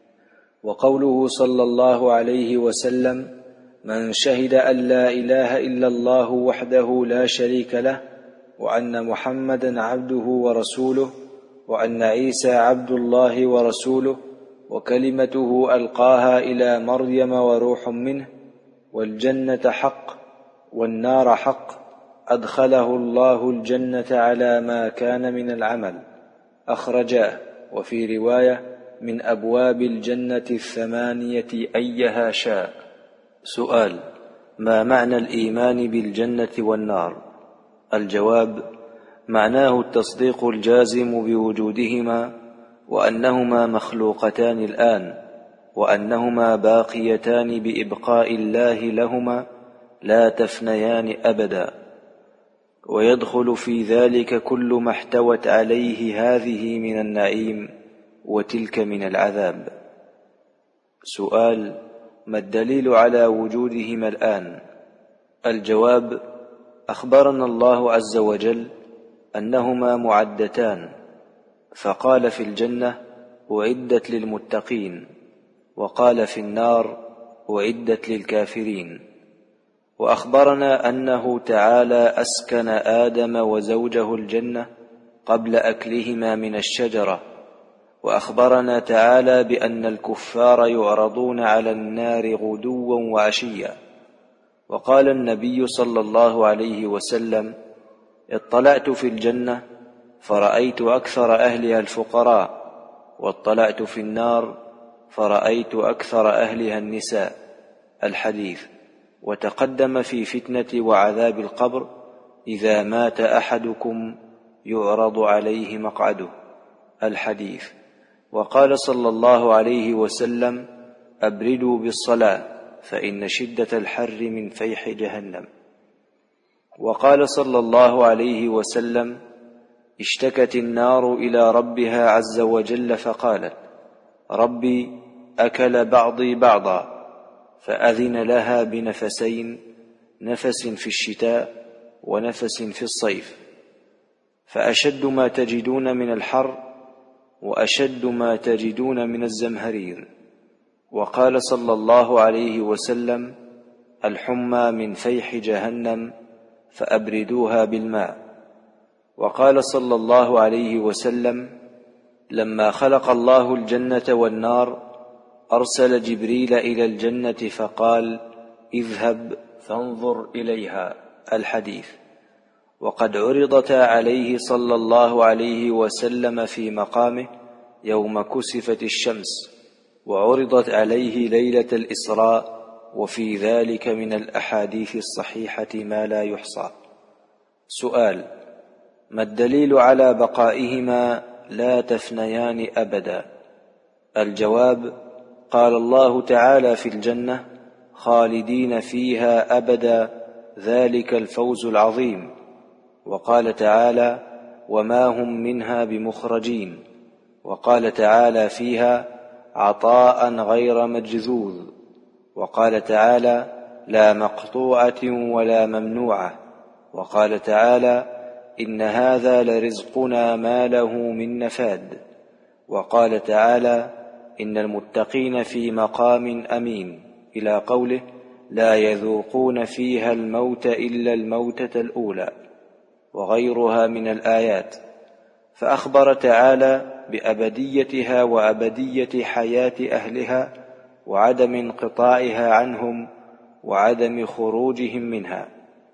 وقوله صلى الله عليه وسلم: من شهد أن لا إله إلا الله وحده لا شريك له وأن محمدا عبده ورسوله وأن عيسى عبد الله ورسوله وكلمته ألقاها إلى مريم وروح منه، والجنة حق والنار حق، أدخله الله الجنة على ما كان من العمل، أخرجاه. وفي رواية: من أبواب الجنة 8 أيها شاء. سؤال: ما معنى الإيمان بالجنة والنار؟ الجواب: معناه التصديق الجازم بوجودهما وأنهما مخلوقتان الآن، وأنهما باقيتان بإبقاء الله لهما لا تفنيان أبدا، ويدخل في ذلك كل ما احتوت عليه هذه من النعيم وتلك من العذاب. سؤال: ما الدليل على وجودهما الآن؟ الجواب: أخبرنا الله عز وجل أنهما معدتان، فقال في الجنة: أعدت للمتقين، وقال في النار: أعدت للكافرين. وأخبرنا أنه تعالى أسكن آدم وزوجه الجنة قبل أكلهما من الشجرة. وأخبرنا تعالى بأن الكفار يعرضون على النار غدوا وعشيا. وقال النبي صلى الله عليه وسلم: اطلعت في الجنة فرأيت أكثر أهلها الفقراء، واطلعت في النار فرأيت أكثر أهلها النساء، الحديث. وتقدم في فتنة وعذاب القبر: إذا مات أحدكم يعرض عليه مقعده، الحديث. وقال صلى الله عليه وسلم: أبردوا بالصلاة فإن شدة الحر من فيح جهنم. وقال صلى الله عليه وسلم: اشتكت النار إلى ربها عز وجل فقالت: ربي أكل بعضي بعضا، فأذن لها بنفسين، نفس في الشتاء ونفس في الصيف، فأشد ما تجدون من الحر وأشد ما تجدون من الزمهرير. وقال صلى الله عليه وسلم: الحمى من فيح جهنم فأبردوها بالماء. وقال صلى الله عليه وسلم: لما خلق الله الجنة والنار أرسل جبريل إلى الجنة فقال: اذهب فانظر إليها، الحديث. وقد عرضتا عليه صلى الله عليه وسلم في مقامه يوم كسفت الشمس، وعرضت عليه ليلة الإسراء، وفي ذلك من الأحاديث الصحيحة ما لا يحصى. سؤال: ما الدليل على بقائهما لا تفنيان أبدا؟ الجواب: قال الله تعالى في الجنة: خالدين فيها أبدا، ذلك الفوز العظيم. وقال تعالى: وما هم منها بمخرجين. وقال تعالى فيها: عطاء غير مجذوذ. وقال تعالى: لا مقطوعة ولا ممنوعة. وقال تعالى: إن هذا لرزقنا ما له من نفاد. وقال تعالى: إن المتقين في مقام أمين، إلى قوله: لا يذوقون فيها الموت إلا الموتة الأولى، وغيرها من الآيات. فأخبر تعالى بأبديتها وأبدية حياة أهلها وعدم انقطاعها عنهم وعدم خروجهم منها.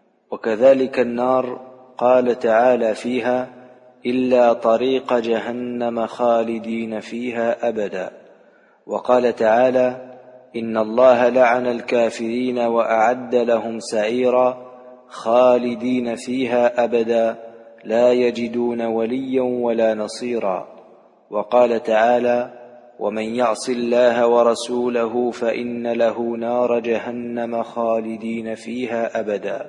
وكذلك النار قال تعالى فيها: إلا طريق جهنم خالدين فيها أبدا. وقال تعالى: إن الله لعن الكافرين وأعد لهم سعيرا خالدين فيها أبدا، لا يجدون وليا ولا نصيرا. وقال تعالى: ومن يعص الله ورسوله فإن له نار جهنم خالدين فيها أبدا.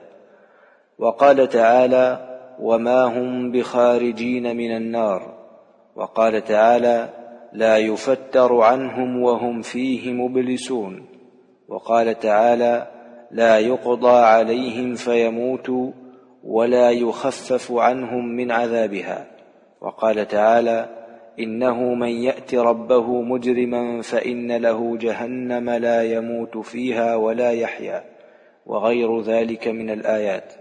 وقال تعالى: وما هم بخارجين من النار. وقال تعالى: لا يفتر عنهم وهم فيه مبلسون. وقال تعالى: لا يقضى عليهم فيموتوا ولا يخفف عنهم من عذابها. وقال تعالى: إنه من يأت ربه مجرما فإن له جهنم لا يموت فيها ولا يحيا، وغير ذلك من الآيات.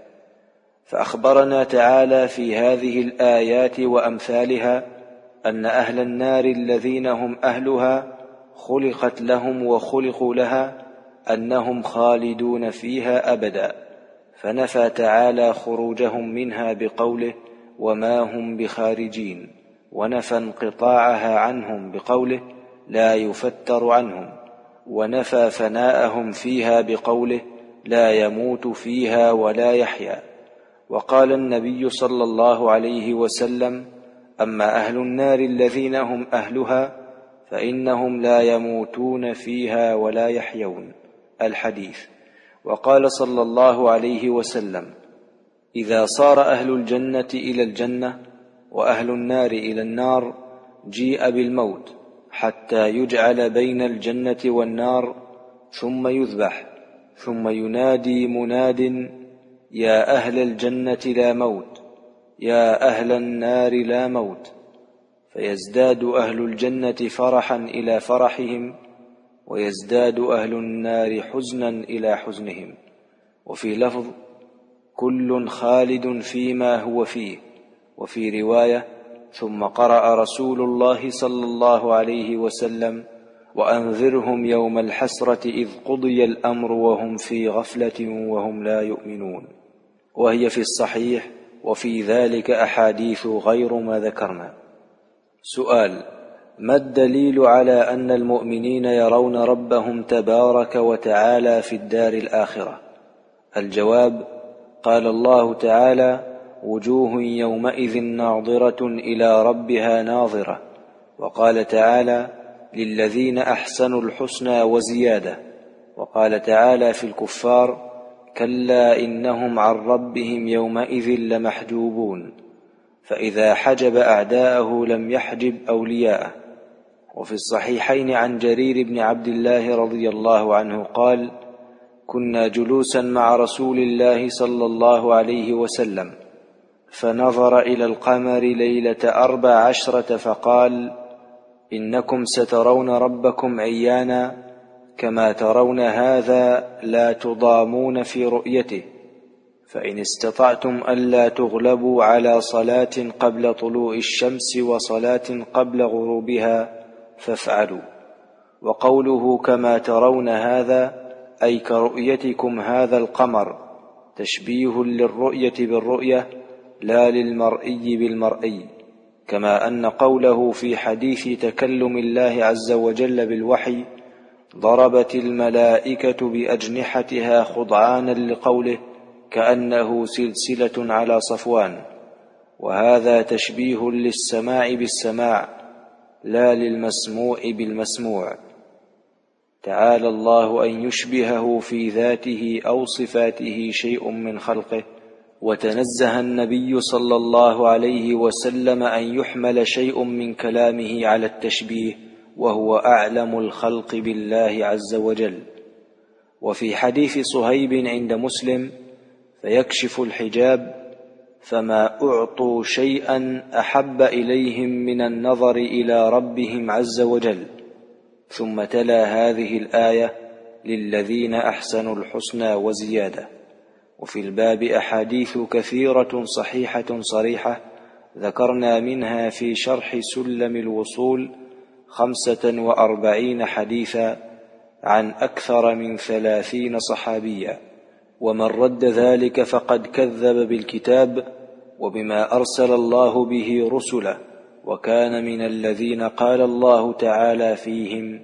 فأخبرنا تعالى في هذه الآيات وأمثالها أن أهل النار الذين هم أهلها خلقت لهم وخلقوا لها أنهم خالدون فيها أبدا، فنفى تعالى خروجهم منها بقوله: وما هم بخارجين، ونفى انقطاعها عنهم بقوله: لا يفتر عنهم، ونفى فناءهم فيها بقوله: لا يموت فيها ولا يحيا. وقال النبي صلى الله عليه وسلم: أما أهل النار الذين هم أهلها فإنهم لا يموتون فيها ولا يحيون. الحديث. وقال صلى الله عليه وسلم: إذا صار أهل الجنة إلى الجنة وأهل النار إلى النار جيء بالموت حتى يجعل بين الجنة والنار، ثم يذبح، ثم ينادي مناد: يا أهل الجنة لا موت، يا أهل النار لا موت، فيزداد أهل الجنة فرحا إلى فرحهم، ويزداد أهل النار حزنا إلى حزنهم. وفي لفظ: كل خالد فيما هو فيه. وفي رواية: ثم قرأ رسول الله صلى الله عليه وسلم: وأنذرهم يوم الحسرة إذ قضي الأمر وهم في غفلة وهم لا يؤمنون. وهي في الصحيح، وفي ذلك أحاديث غير ما ذكرنا. سؤال: ما الدليل على أن المؤمنين يرون ربهم تبارك وتعالى في الدار الآخرة؟ الجواب: قال الله تعالى: وجوه يومئذ ناظرة إلى ربها ناظرة. وقال تعالى: للذين أحسنوا الحسنى وزيادة. وقال تعالى في الكفار: كلا إنهم عن ربهم يومئذ لمحجوبون. فإذا حجب أعداءه لم يحجب أولياءه. وفي الصحيحين عن جرير بن عبد الله رضي الله عنه قال: كنا جلوسا مع رسول الله صلى الله عليه وسلم، فنظر إلى القمر ليلة 14 فقال: إنكم سترون ربكم عيانا كما ترون هذا، لا تضامون في رؤيته، فإن استطعتم ألا تغلبوا على صلاة قبل طلوع الشمس وصلاة قبل غروبها فافعلوا. وقوله كما ترون هذا أي كرؤيتكم هذا القمر، تشبيه للرؤية بالرؤية لا للمرئي بالمرئي، كما أن قوله في حديث تكلم الله عز وجل بالوحي: ضربت الملائكة بأجنحتها خضعانا لقوله: كأنه سلسلة على صفوان، وهذا تشبيه للسماع بالسماع، لا للمسموع بالمسموع. تعالى الله أن يشبهه في ذاته أو صفاته شيء من خلقه، وتنزه النبي صلى الله عليه وسلم أن يحمل شيء من كلامه على التشبيه، وهو أعلم الخلق بالله عز وجل. وفي حديث صهيب عند مسلم: فيكشف الحجاب فما أعطوا شيئا أحب إليهم من النظر إلى ربهم عز وجل. ثم تلا هذه الآية: للذين أحسنوا الحسنى وزيادة. وفي الباب أحاديث كثيرة صحيحة صريحة، ذكرنا منها في شرح سلم الوصول 45 حديثا عن أكثر من 30 صحابيا. ومن رد ذلك فقد كذب بالكتاب وبما أرسل الله به رسله، وكان من الذين قال الله تعالى فيهم: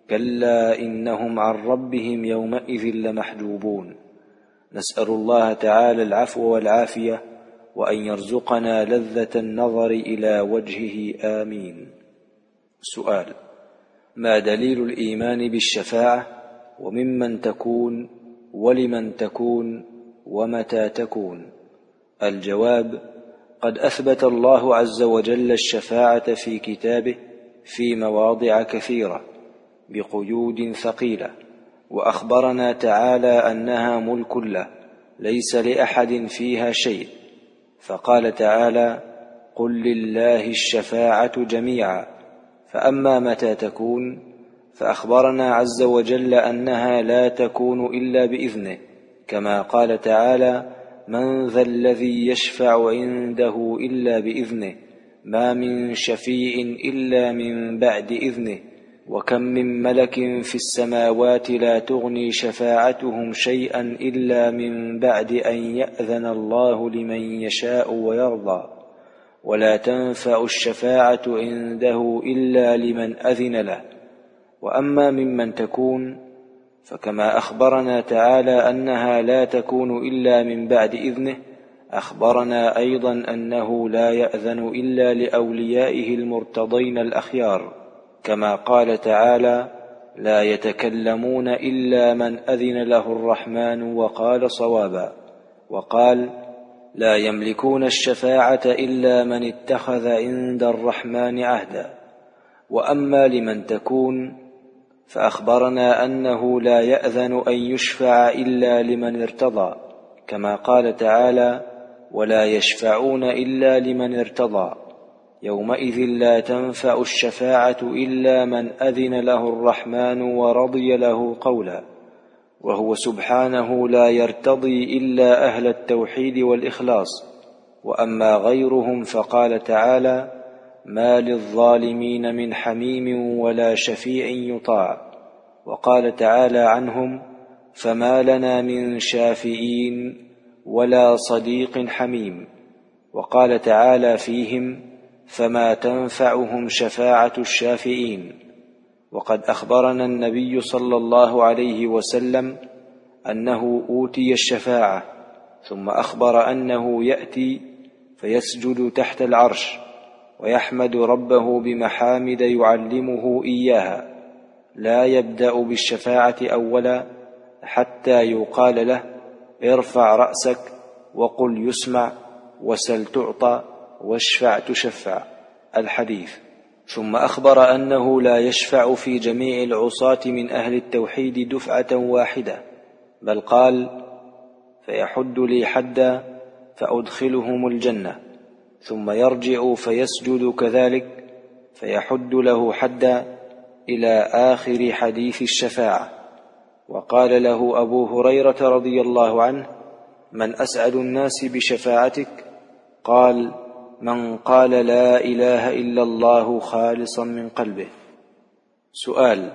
كلا إنهم عن ربهم يومئذ لمحجوبون. نسأل الله تعالى العفو والعافية، وأن يرزقنا لذة النظر إلى وجهه، آمين. سؤال: ما دليل الإيمان بالشفاعة؟ وممن تكون؟ ولمن تكون؟ ومتى تكون؟ الجواب: قد أثبت الله عز وجل الشفاعة في كتابه في مواضع كثيرة بقيود ثقيلة، وأخبرنا تعالى أنها ملك له ليس لأحد فيها شيء، فقال تعالى: قل لله الشفاعة جميعا. فأما متى تكون فأخبرنا عز وجل أنها لا تكون إلا بإذنه، كما قال تعالى: من ذا الذي يشفع عنده إلا بإذنه، ما من شفيع إلا من بعد إذنه، وكم من ملك في السماوات لا تغني شفاعتهم شيئا إلا من بعد أن يأذن الله لمن يشاء ويرضى، ولا تنفع الشفاعة عنده إلا لمن أذن له. وأما ممن تكون فكما أخبرنا تعالى أنها لا تكون إلا من بعد إذنه، أخبرنا أيضا أنه لا يأذن إلا لأوليائه المرتضين الأخيار، كما قال تعالى: لا يتكلمون إلا من أذن له الرحمن وقال صوابا. وقال: لا يملكون الشفاعة إلا من اتخذ عند الرحمن عهدا. وأما لمن تكون فأخبرنا أنه لا يأذن أن يشفع إلا لمن ارتضى، كما قال تعالى: ولا يشفعون إلا لمن ارتضى. يومئذ لا تنفع الشفاعة إلا من أذن له الرحمن ورضي له قولا. وهو سبحانه لا يرتضي إلا أهل التوحيد والإخلاص. وأما غيرهم فقال تعالى: ما للظالمين من حميم ولا شفيع يطاع. وقال تعالى عنهم: فما لنا من شافعين ولا صديق حميم. وقال تعالى فيهم: فما تنفعهم شفاعة الشافعين. وقد أخبرنا النبي صلى الله عليه وسلم أنه أوتي الشفاعة، ثم أخبر أنه يأتي فيسجد تحت العرش ويحمد ربه بمحامد يعلمه إياها، لا يبدأ بالشفاعة أولا حتى يقال له: ارفع رأسك وقل يسمع، وسل تعطى، واشفع تشفع. الحديث. ثم أخبر أنه لا يشفع في جميع العصاة من أهل التوحيد دفعة واحدة، بل قال: فيحد لي حدا فأدخلهم الجنة، ثم يرجع فيسجد كذلك فيحد له حدا، إلى آخر حديث الشفاعة. وقال له أبو هريرة رضي الله عنه: من أسعد الناس بشفاعتك؟ قال: من قال لا إله إلا الله خالصا من قلبه. سؤال: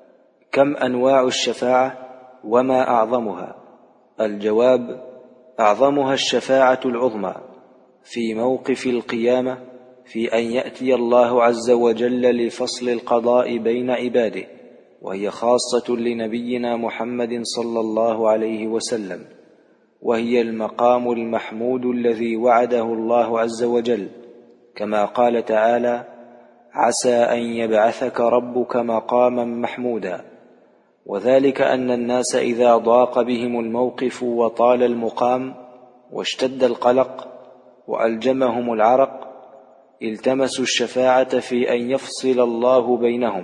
كم أنواع الشفاعة وما أعظمها؟ الجواب: أعظمها الشفاعة العظمى في موقف القيامة، في أن يأتي الله عز وجل لفصل القضاء بين عباده، وهي خاصة لنبينا محمد صلى الله عليه وسلم، وهي المقام المحمود الذي وعده الله عز وجل، كما قال تعالى: عسى أن يبعثك ربك مقاما محمودا. وذلك أن الناس إذا ضاق بهم الموقف وطال المقام واشتد القلق وألجمهم العرق التمسوا الشفاعة في أن يفصل الله بينهم،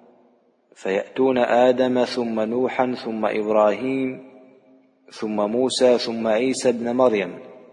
فيأتون آدم ثم نوحا ثم إبراهيم ثم موسى ثم عيسى ابن مريم،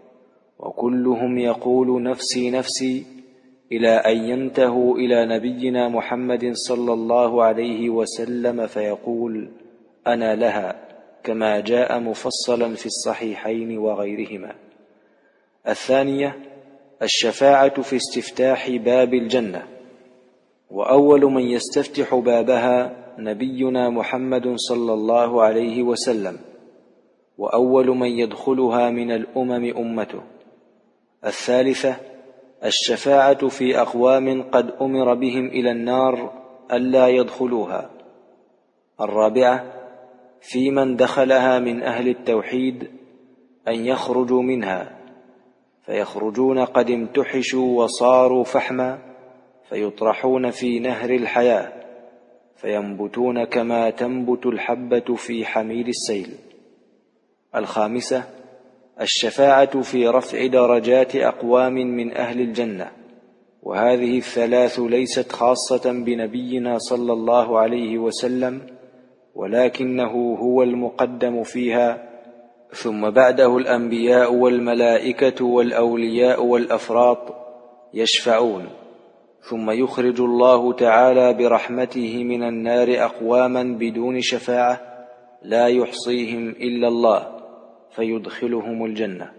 وكلهم يقول نفسي نفسي، إلى أن ينتهوا إلى نبينا محمد صلى الله عليه وسلم فيقول أنا لها، كما جاء مفصلا في الصحيحين وغيرهما. الثانية الشفاعة في استفتاح باب الجنة، وأول من يستفتح بابها نبينا محمد صلى الله عليه وسلم، وأول من يدخلها من الأمم أمته. الثالثة الشفاعة في أقوام قد أمر بهم إلى النار ألا يدخلوها. الرابعة في من دخلها من أهل التوحيد أن يخرجوا منها، فيخرجون قد امتحشوا وصاروا فحما، فيطرحون في نهر الحياة فينبتون كما تنبت الحبة في حميل السيل. الخامسة الشفاعة في رفع درجات أقوام من أهل الجنة، وهذه الثلاث ليست خاصة بنبينا صلى الله عليه وسلم، ولكنه هو المقدم فيها، ثم بعده الأنبياء والملائكة والأولياء والأفراط يشفعون، ثم يخرج الله تعالى برحمته من النار أقواما بدون شفاعة لا يحصيهم إلا الله فيدخلهم الجنة.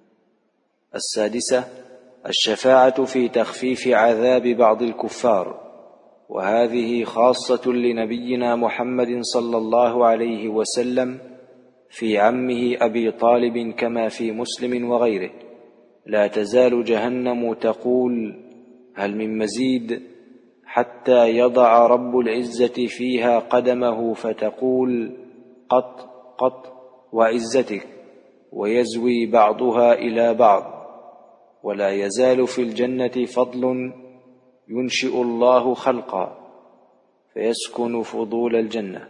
السادسة الشفاعة في تخفيف عذاب بعض الكفار، وهذه خاصة لنبينا محمد صلى الله عليه وسلم في عمه أبي طالب كما في مسلم وغيره: لا تزال جهنم تقول هل من مزيد، حتى يضع رب العزة فيها قدمه فتقول قط قط وعزتك، ويزوي بعضها إلى بعض. ولا يزال في الجنة فضل ينشئ الله خلقا فيسكن فضول الجنة،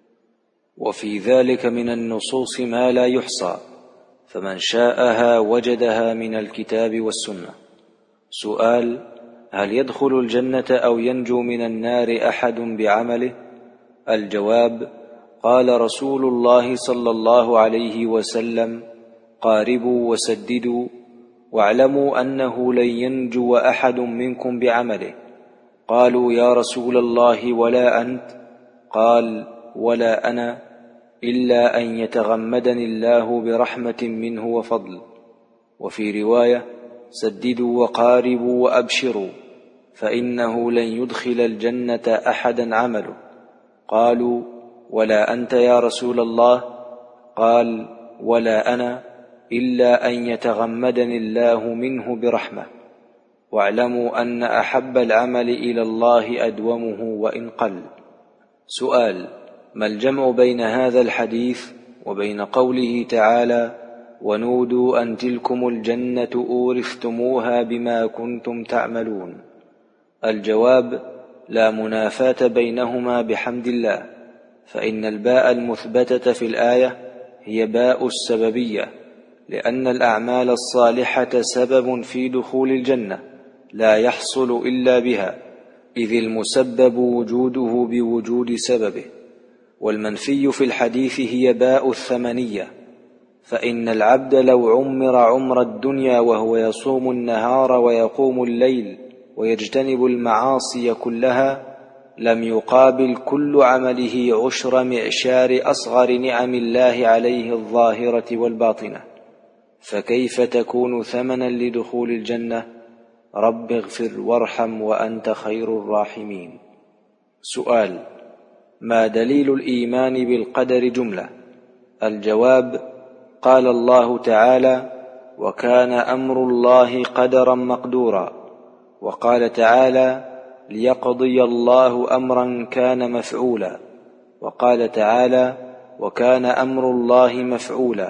وفي ذلك من النصوص ما لا يحصى، فمن شاءها وجدها من الكتاب والسنة. سؤال: هل يدخل الجنة أو ينجو من النار أحد بعمله؟ الجواب: قال رسول الله صلى الله عليه وسلم: قاربوا وسددوا، واعلموا أنه لن ينجو أحد منكم بعمله. قالوا: يا رسول الله ولا أنت؟ قال: ولا أنا، إلا أن يتغمدني الله برحمة منه وفضل. وفي رواية: سددوا وقاربوا وأبشروا، فإنه لن يدخل الجنة أحدا عمله. قالوا: ولا أنت يا رسول الله؟ قال: ولا أنا، إلا أن يتغمدني الله منه برحمة. واعلموا أن أحب العمل إلى الله أدومه وإن قل. سؤال: ما الجمع بين هذا الحديث وبين قوله تعالى: ونودوا أن تلكم الجنة أورثتموها بما كنتم تعملون؟ الجواب: لا منافاة بينهما بحمد الله، فإن الباء المثبتة في الآية هي باء السببية، لأن الأعمال الصالحة سبب في دخول الجنة لا يحصل إلا بها، إذ المسبب وجوده بوجود سببه. والمنفي في الحديث هي باء الثمنية، فإن العبد لو عمر عمر الدنيا وهو يصوم النهار ويقوم الليل ويجتنب المعاصي كلها لم يقابل كل عمله عشر معشار أصغر نعم الله عليه الظاهرة والباطنة، فكيف تكون ثمنا لدخول الجنة؟ رب اغفر وارحم وأنت خير الراحمين. سؤال: ما دليل الإيمان بالقدر جملة؟ الجواب: قال الله تعالى: وكان أمر الله قدرا مقدورا. وقال تعالى: ليقضي الله أمرا كان مفعولا. وقال تعالى: وكان أمر الله مفعولا.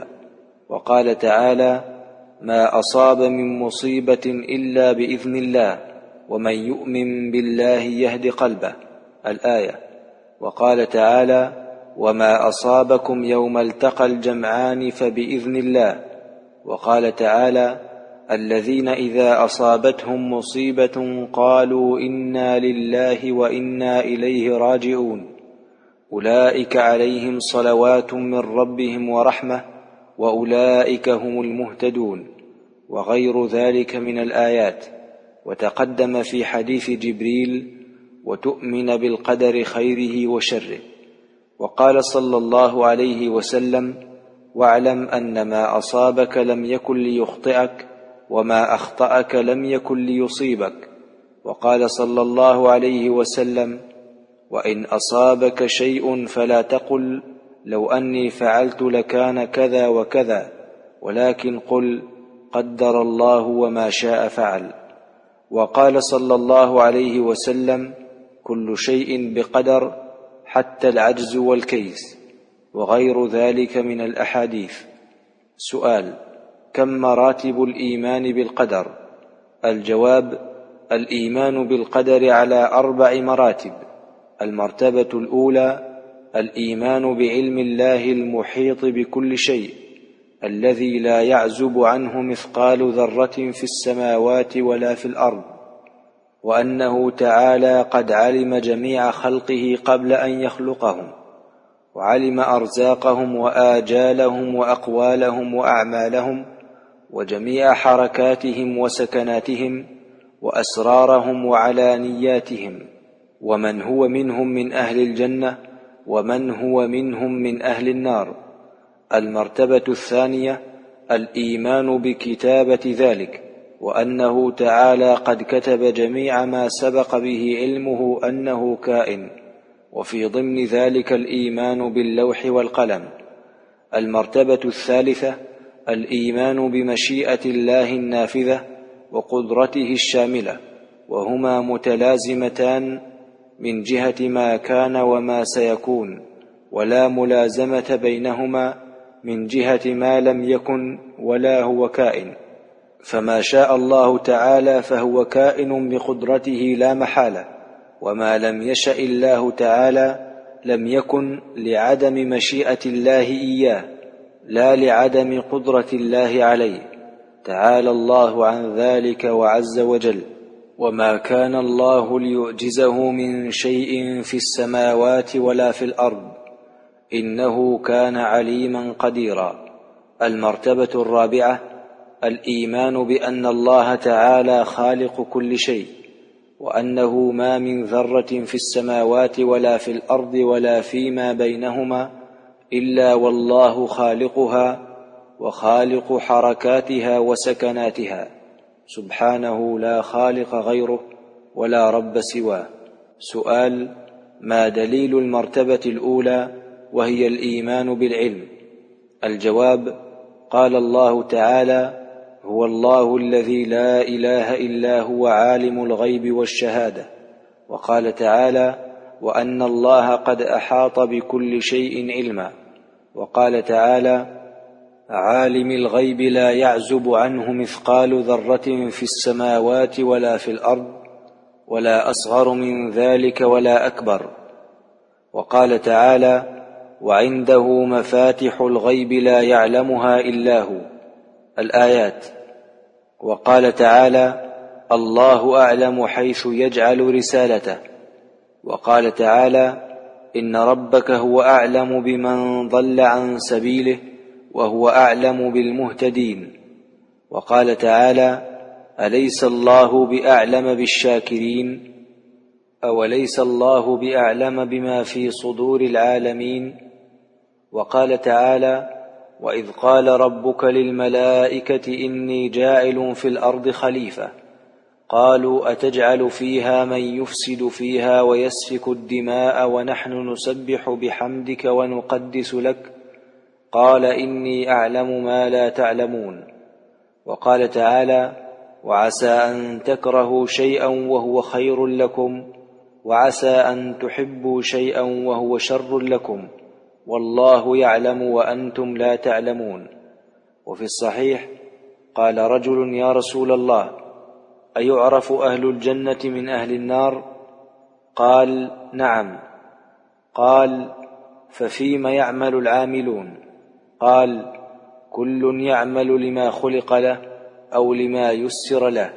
وقال تعالى: ما أصاب من مصيبة إلا بإذن الله. ومن يؤمن بالله يهد قلبه الآية. وقال تعالى: وما أصابكم يوم التقى الجمعان فبإذن الله. وقال تعالى: الذين إذا أصابتهم مصيبة قالوا إنا لله وإنا إليه راجعون أولئك عليهم صلوات من ربهم ورحمة وأولئك هم المهتدون، وغير ذلك من الآيات. وتقدم في حديث جبريل: وتؤمن بالقدر خيره وشره. وقال صلى الله عليه وسلم: واعلم أن ما أصابك لم يكن ليخطئك وما أخطأك لم يكن ليصيبك. وقال صلى الله عليه وسلم: وإن أصابك شيء فلا تقل لو أني فعلت لكان كذا وكذا، ولكن قل قدر الله وما شاء فعل. وقال صلى الله عليه وسلم: كل شيء بقدر حتى العجز والكيس، وغير ذلك من الأحاديث. سؤال: كم مراتب الإيمان بالقدر؟ الجواب: الإيمان بالقدر على 4 مراتب. المرتبة الأولى: الإيمان بعلم الله المحيط بكل شيء، الذي لا يعزب عنه مثقال ذرة في السماوات ولا في الأرض، وأنه تعالى قد علم جميع خلقه قبل أن يخلقهم، وعلم أرزاقهم وآجالهم وأقوالهم وأعمالهم وجميع حركاتهم وسكناتهم وأسرارهم وعلانياتهم، ومن هو منهم من أهل الجنة ومن هو منهم من أهل النار. المرتبة الثانية: الإيمان بكتابة ذلك، وأنه تعالى قد كتب جميع ما سبق به علمه أنه كائن، وفي ضمن ذلك الإيمان باللوح والقلم. المرتبة الثالثة: الإيمان بمشيئة الله النافذة وقدرته الشاملة، وهما متلازمتان من جهة ما كان وما سيكون، ولا ملازمة بينهما من جهة ما لم يكن ولا هو كائن. فما شاء الله تعالى فهو كائن بقدرته لا محالة، وما لم يشأ الله تعالى لم يكن لعدم مشيئة الله إياه، لا لعدم قدرة الله عليه، تعالى الله عن ذلك وعز وجل. وما كان الله ليعجزه من شيء في السماوات ولا في الأرض، إنه كان عليما قديرا. المرتبة الرابعة: الإيمان بأن الله تعالى خالق كل شيء، وأنه ما من ذرة في السماوات ولا في الأرض ولا فيما بينهما إلا والله خالقها وخالق حركاتها وسكناتها، سبحانه لا خالق غيره ولا رب سواه. سؤال: ما دليل المرتبة الأولى وهي الإيمان بالعلم؟ الجواب: قال الله تعالى: هو الله الذي لا إله إلا هو عالم الغيب والشهادة. وقال تعالى: وأن الله قد أحاط بكل شيء علما. وقال تعالى: عالم الغيب لا يعزب عنه مثقال ذرة في السماوات ولا في الأرض ولا أصغر من ذلك ولا أكبر. وقال تعالى: وعنده مفاتح الغيب لا يعلمها إلا هو. الآيات. وقال تعالى: الله أعلم حيث يجعل رسالته. وقال تعالى: إن ربك هو أعلم بمن ضل عن سبيله وهو أعلم بالمهتدين. وقال تعالى: أليس الله بأعلم بالشاكرين؟ أوليس الله بأعلم بما في صدور العالمين؟ وقال تعالى: وإذ قال ربك للملائكة إني جاعل في الأرض خليفة قالوا أتجعل فيها من يفسد فيها ويسفك الدماء ونحن نسبح بحمدك ونقدس لك قال إني أعلم ما لا تعلمون. وقال تعالى: وعسى أن تكرهوا شيئا وهو خير لكم وعسى أن تحبوا شيئا وهو شر لكم والله يعلم وأنتم لا تعلمون. وفي الصحيح قال رجل: يا رسول الله، أيعرف أهل الجنة من أهل النار؟ قال: نعم. قال: ففيم يعمل العاملون؟ قال: كل يعمل لما خلق له أو لما يسر له.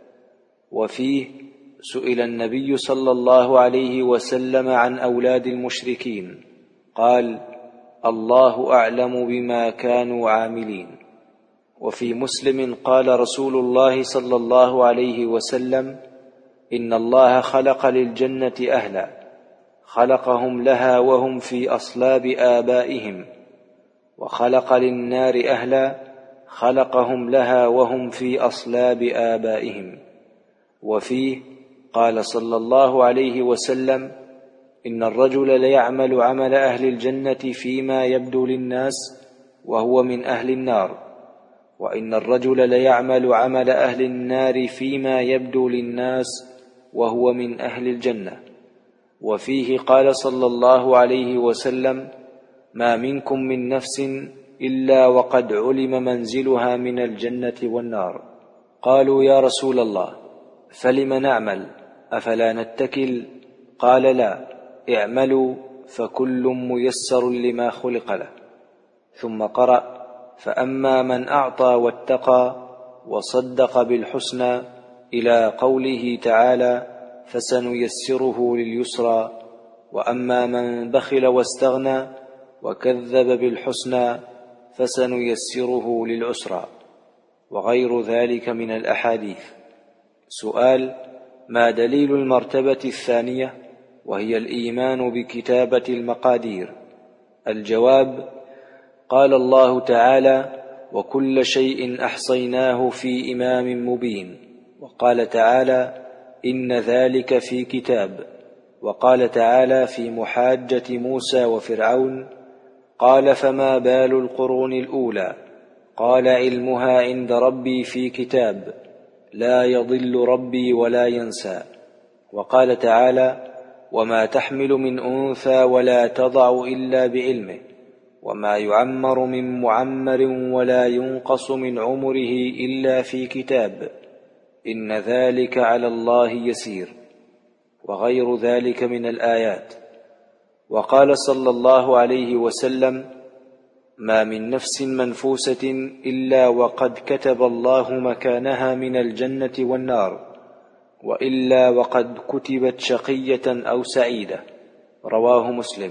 وفيه سئل النبي صلى الله عليه وسلم عن أولاد المشركين، قال: الله أعلم بما كانوا عاملين. وفي مسلم قال رسول الله صلى الله عليه وسلم: إن الله خلق للجنة أهلا، خلقهم لها وهم في أصلاب آبائهم، وخلق للنار أهلا، خلقهم لها وهم في أصلاب آبائهم. وفيه قال صلى الله عليه وسلم: إن الرجل ليعمل عمل أهل الجنة فيما يبدو للناس وهو من أهل النار، وإن الرجل ليعمل عمل أهل النار فيما يبدو للناس وهو من أهل الجنة. وفيه قال صلى الله عليه وسلم: ما منكم من نفس إلا وقد علم منزلها من الجنة والنار. قالوا: يا رسول الله، فلم نعمل؟ أفلا نتكل؟ قال: لا، اعملوا فكل ميسر لما خلق له. ثم قرأ: فأما من أعطى واتقى وصدق بالحسنى إلى قوله تعالى: فسنيسره لليسرى. وأما من بخل واستغنى وكذب بالحسنى فسنيسره للعسرى، وغير ذلك من الأحاديث. سؤال: ما دليل المرتبة الثانية وهي الإيمان بكتابة المقادير؟ الجواب: قال الله تعالى: وكل شيء أحصيناه في إمام مبين. وقال تعالى: إن ذلك في كتاب. وقال تعالى في محاجة موسى وفرعون: قال: فما بال القرون الأولى؟ قال: علمها عند ربي في كتاب، لا يضل ربي ولا ينسى. وقال تعالى: وما تحمل من أنثى ولا تضع إلا بعلمه، وما يعمر من معمر ولا ينقص من عمره إلا في كتاب، إن ذلك على الله يسير، وغير ذلك من الآيات. وقال صلى الله عليه وسلم: ما من نفس منفوسة إلا وقد كتب الله مكانها من الجنة والنار، وإلا وقد كتبت شقية أو سعيدة. رواه مسلم.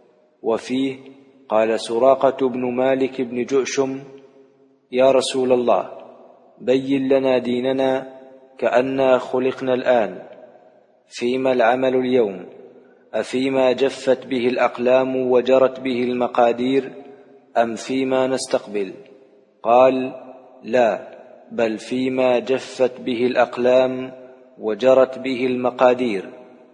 وفيه قال سراقة بن مالك بن جؤشم: يا رسول الله، بين لنا ديننا كأننا خلقنا الآن، فيما العمل اليوم؟ أفيما جفت به الأقلام وجرت به المقادير، أم فيما نستقبل؟ قال: لا، بل فيما جفت به الأقلام وجرت به المقادير.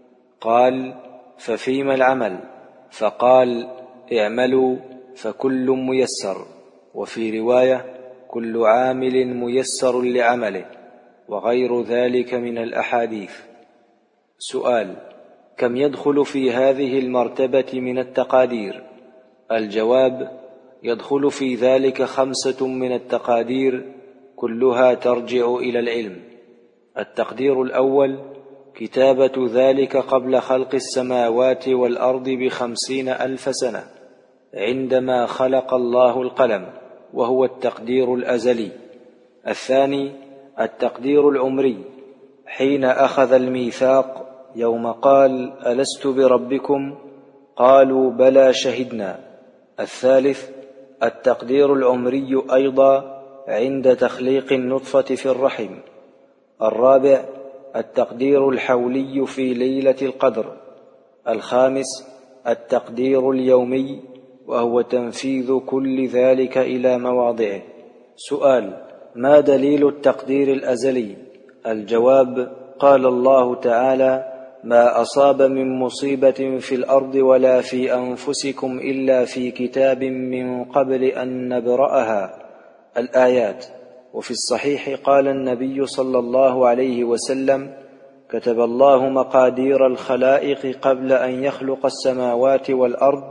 قال: ففيما العمل؟ فقال: اعملوا فكل ميسر. وفي رواية: كل عامل ميسر لعمله، وغير ذلك من الأحاديث. سؤال: كم يدخل في هذه المرتبة من التقادير؟ الجواب: يدخل في ذلك 5 من التقادير، كلها ترجع إلى العلم. التقدير الأول: كتابة ذلك قبل خلق السماوات والأرض ب50,000 سنة، عندما خلق الله القلم، وهو التقدير الأزلي. الثاني: التقدير العمري، حين أخذ الميثاق يوم قال: ألست بربكم؟ قالوا: بلى شهدنا. الثالث: التقدير العمري أيضا عند تخليق النطفة في الرحم. الرابع: التقدير الحولي في ليلة القدر. الخامس: التقدير اليومي، وهو تنفيذ كل ذلك إلى مواضعه. سؤال: ما دليل التقدير الأزلي؟ الجواب: قال الله تعالى: ما أصاب من مصيبة في الأرض ولا في أنفسكم إلا في كتاب من قبل أن نبرأها. الآيات. وفي الصحيح قال النبي صلى الله عليه وسلم: كتب الله مقادير الخلائق قبل أن يخلق السماوات والأرض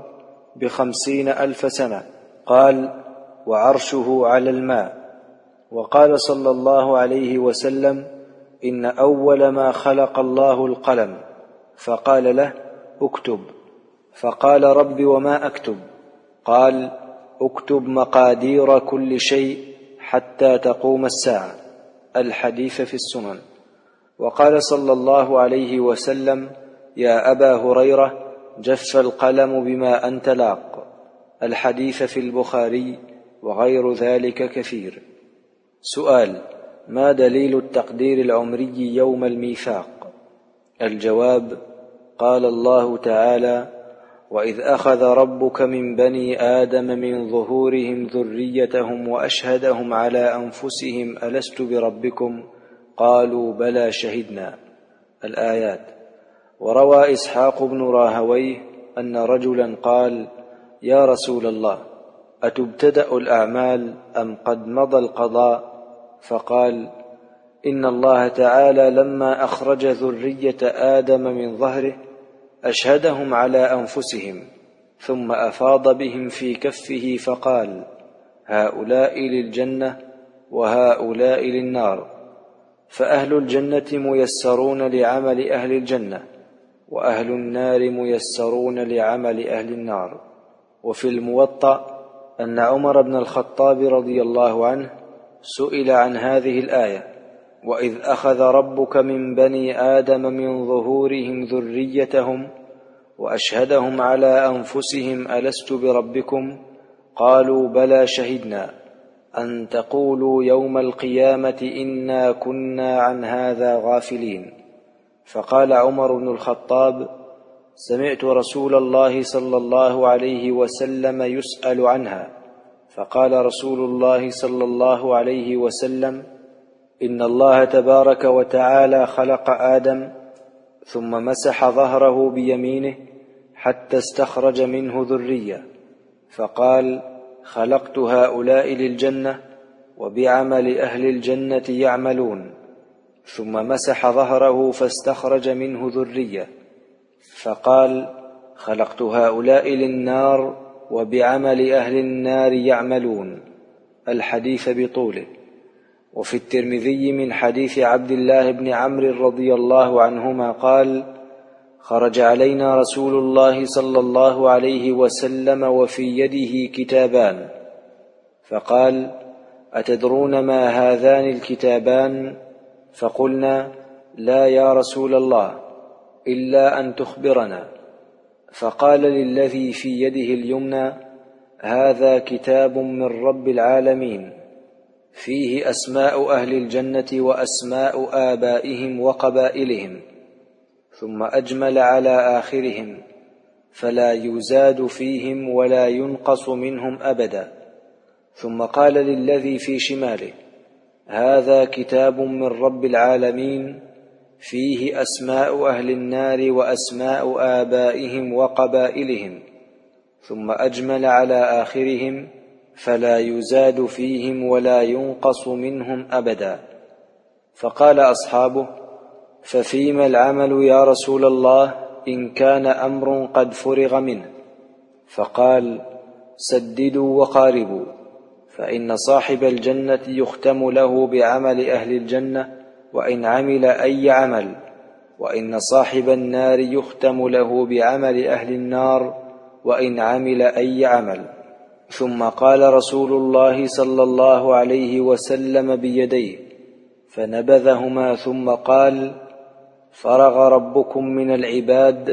ب50,000 سنة. قال: وعرشه على الماء. وقال صلى الله عليه وسلم: إن أول ما خلق الله القلم، فقال له: اكتب. فقال: رب وما أكتب؟ قال: اكتب مقادير كل شيء حتى تقوم الساعة. الحديث في السنن. وقال صلى الله عليه وسلم: يا أبا هريرة، جف القلم بما أنت لاق. الحديث في البخاري، وغير ذلك كثير. سؤال: ما دليل التقدير العمري يوم الميثاق؟ الجواب: قال الله تعالى: وإذ أخذ ربك من بني آدم من ظهورهم ذريتهم وأشهدهم على أنفسهم ألست بربكم؟ قالوا بلى شهدنا. الآيات. وروى إسحاق بن راهويه أن رجلا قال: يا رسول الله، أتبتدأ الأعمال أم قد مضى القضاء؟ فقال: إن الله تعالى لما أخرج ذرية آدم من ظهره أشهدهم على أنفسهم، ثم أفاض بهم في كفه فقال: هؤلاء للجنة وهؤلاء للنار، فأهل الجنة ميسرون لعمل أهل الجنة، وأهل النار ميسرون لعمل أهل النار. وفي الموطأ أن عمر بن الخطاب رضي الله عنه سئل عن هذه الآية: وإذ أخذ ربك من بني آدم من ظهورهم ذريتهم وأشهدهم على أنفسهم ألست بربكم؟ قالوا بلى شهدنا، أن تقولوا يوم القيامة إنا كنا عن هذا غافلين. فقال عمر بن الخطاب: سمعت رسول الله صلى الله عليه وسلم يسأل عنها، فقال رسول الله صلى الله عليه وسلم: إن الله تبارك وتعالى خلق آدم ثم مسح ظهره بيمينه حتى استخرج منه ذرية، فقال: خلقت هؤلاء للجنة وبعمل أهل الجنة يعملون. ثم مسح ظهره فاستخرج منه ذرية، فقال: خلقت هؤلاء للنار وبعمل أهل النار يعملون. الحديث بطوله. وفي الترمذي من حديث عبد الله بن عمرو رضي الله عنهما قال: خرج علينا رسول الله صلى الله عليه وسلم وفي يده كتابان، فقال: أتدرون ما هذان الكتابان؟ فقلنا: لا يا رسول الله، إلا أن تخبرنا. فقال للذي في يده اليمنى: هذا كتاب من رب العالمين، فيه أسماء أهل الجنة وأسماء آبائهم وقبائلهم، ثم أجمل على آخرهم، فلا يزاد فيهم ولا ينقص منهم أبدا. ثم قال للذي في شماله: هذا كتاب من رب العالمين، فيه أسماء أهل النار وأسماء آبائهم وقبائلهم، ثم أجمل على آخرهم، فلا يزاد فيهم ولا ينقص منهم أبدا. فقال أصحابه: ففيما العمل يا رسول الله إن كان أمر قد فرغ منه؟ فقال: سددوا وقاربوا، فإن صاحب الجنة يختم له بعمل أهل الجنة وإن عمل أي عمل، وإن صاحب النار يختم له بعمل أهل النار وإن عمل أي عمل. ثم قال رسول الله صلى الله عليه وسلم بيديه فنبذهما، ثم قال: فرغ ربكم من العباد،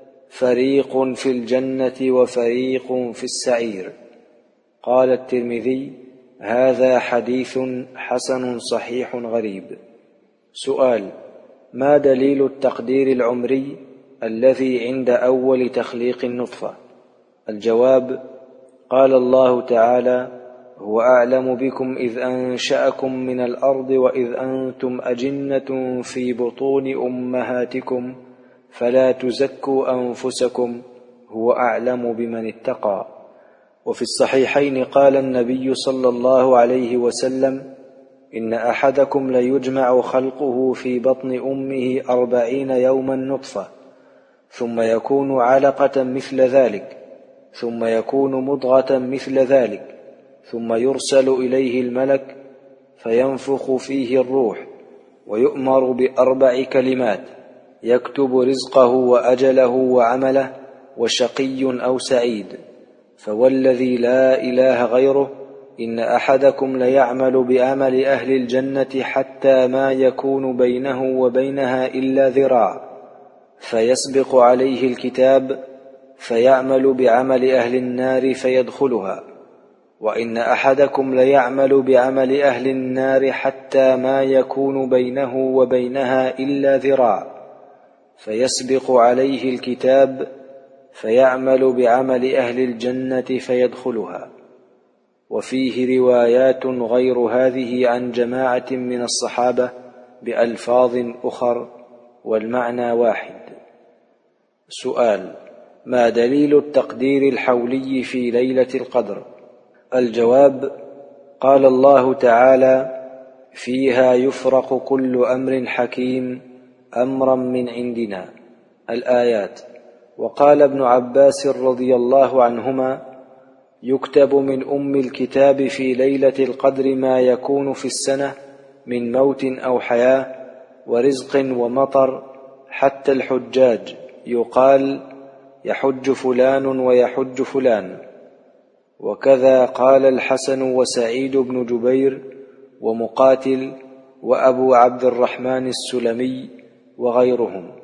فريق في الجنة وفريق في السعير. قال الترمذي: هذا حديث حسن صحيح غريب. سؤال: ما دليل التقدير العمري الذي عند أول تخليق النطفة؟ الجواب: قال الله تعالى: هو أعلم بكم إذ أنشأكم من الأرض وإذ أنتم أجنة في بطون أمهاتكم فلا تزكوا أنفسكم هو أعلم بمن اتقى. وفي الصحيحين قال النبي صلى الله عليه وسلم: إن أحدكم ليجمع خلقه في بطن أمه 40 يوما نطفة، ثم يكون علقة مثل ذلك، ثم يكون مضغة مثل ذلك، ثم يرسل إليه الملك فينفخ فيه الروح، ويؤمر ب4 كلمات يكتب رزقه وأجله وعمله وشقي أو سعيد. فوالذي لا إله غيره إن أحدكم ليعمل بعمل أهل الجنة حتى ما يكون بينه وبينها إلا ذراع، فيسبق عليه الكتاب فيعمل بعمل أهل النار فيدخلها. وإن أحدكم ليعمل بعمل أهل النار حتى ما يكون بينه وبينها إلا ذراع، فيسبق عليه الكتاب فيعمل بعمل أهل الجنة فيدخلها. وفيه روايات غير هذه عن جماعة من الصحابة بألفاظ أخر والمعنى واحد. سؤال: ما دليل التقدير الحولي في ليلة القدر؟ الجواب: قال الله تعالى: فيها يفرق كل أمر حكيم أمرا من عندنا. الآيات. وقال ابن عباس رضي الله عنهما: يكتب من أم الكتاب في ليلة القدر ما يكون في السنة من موت أو حياة ورزق ومطر، حتى الحجاج يقال يحج فلان ويحج فلان. وكذا قال الحسن وسعيد بن جبير ومقاتل وأبو عبد الرحمن السلمي وغيرهم.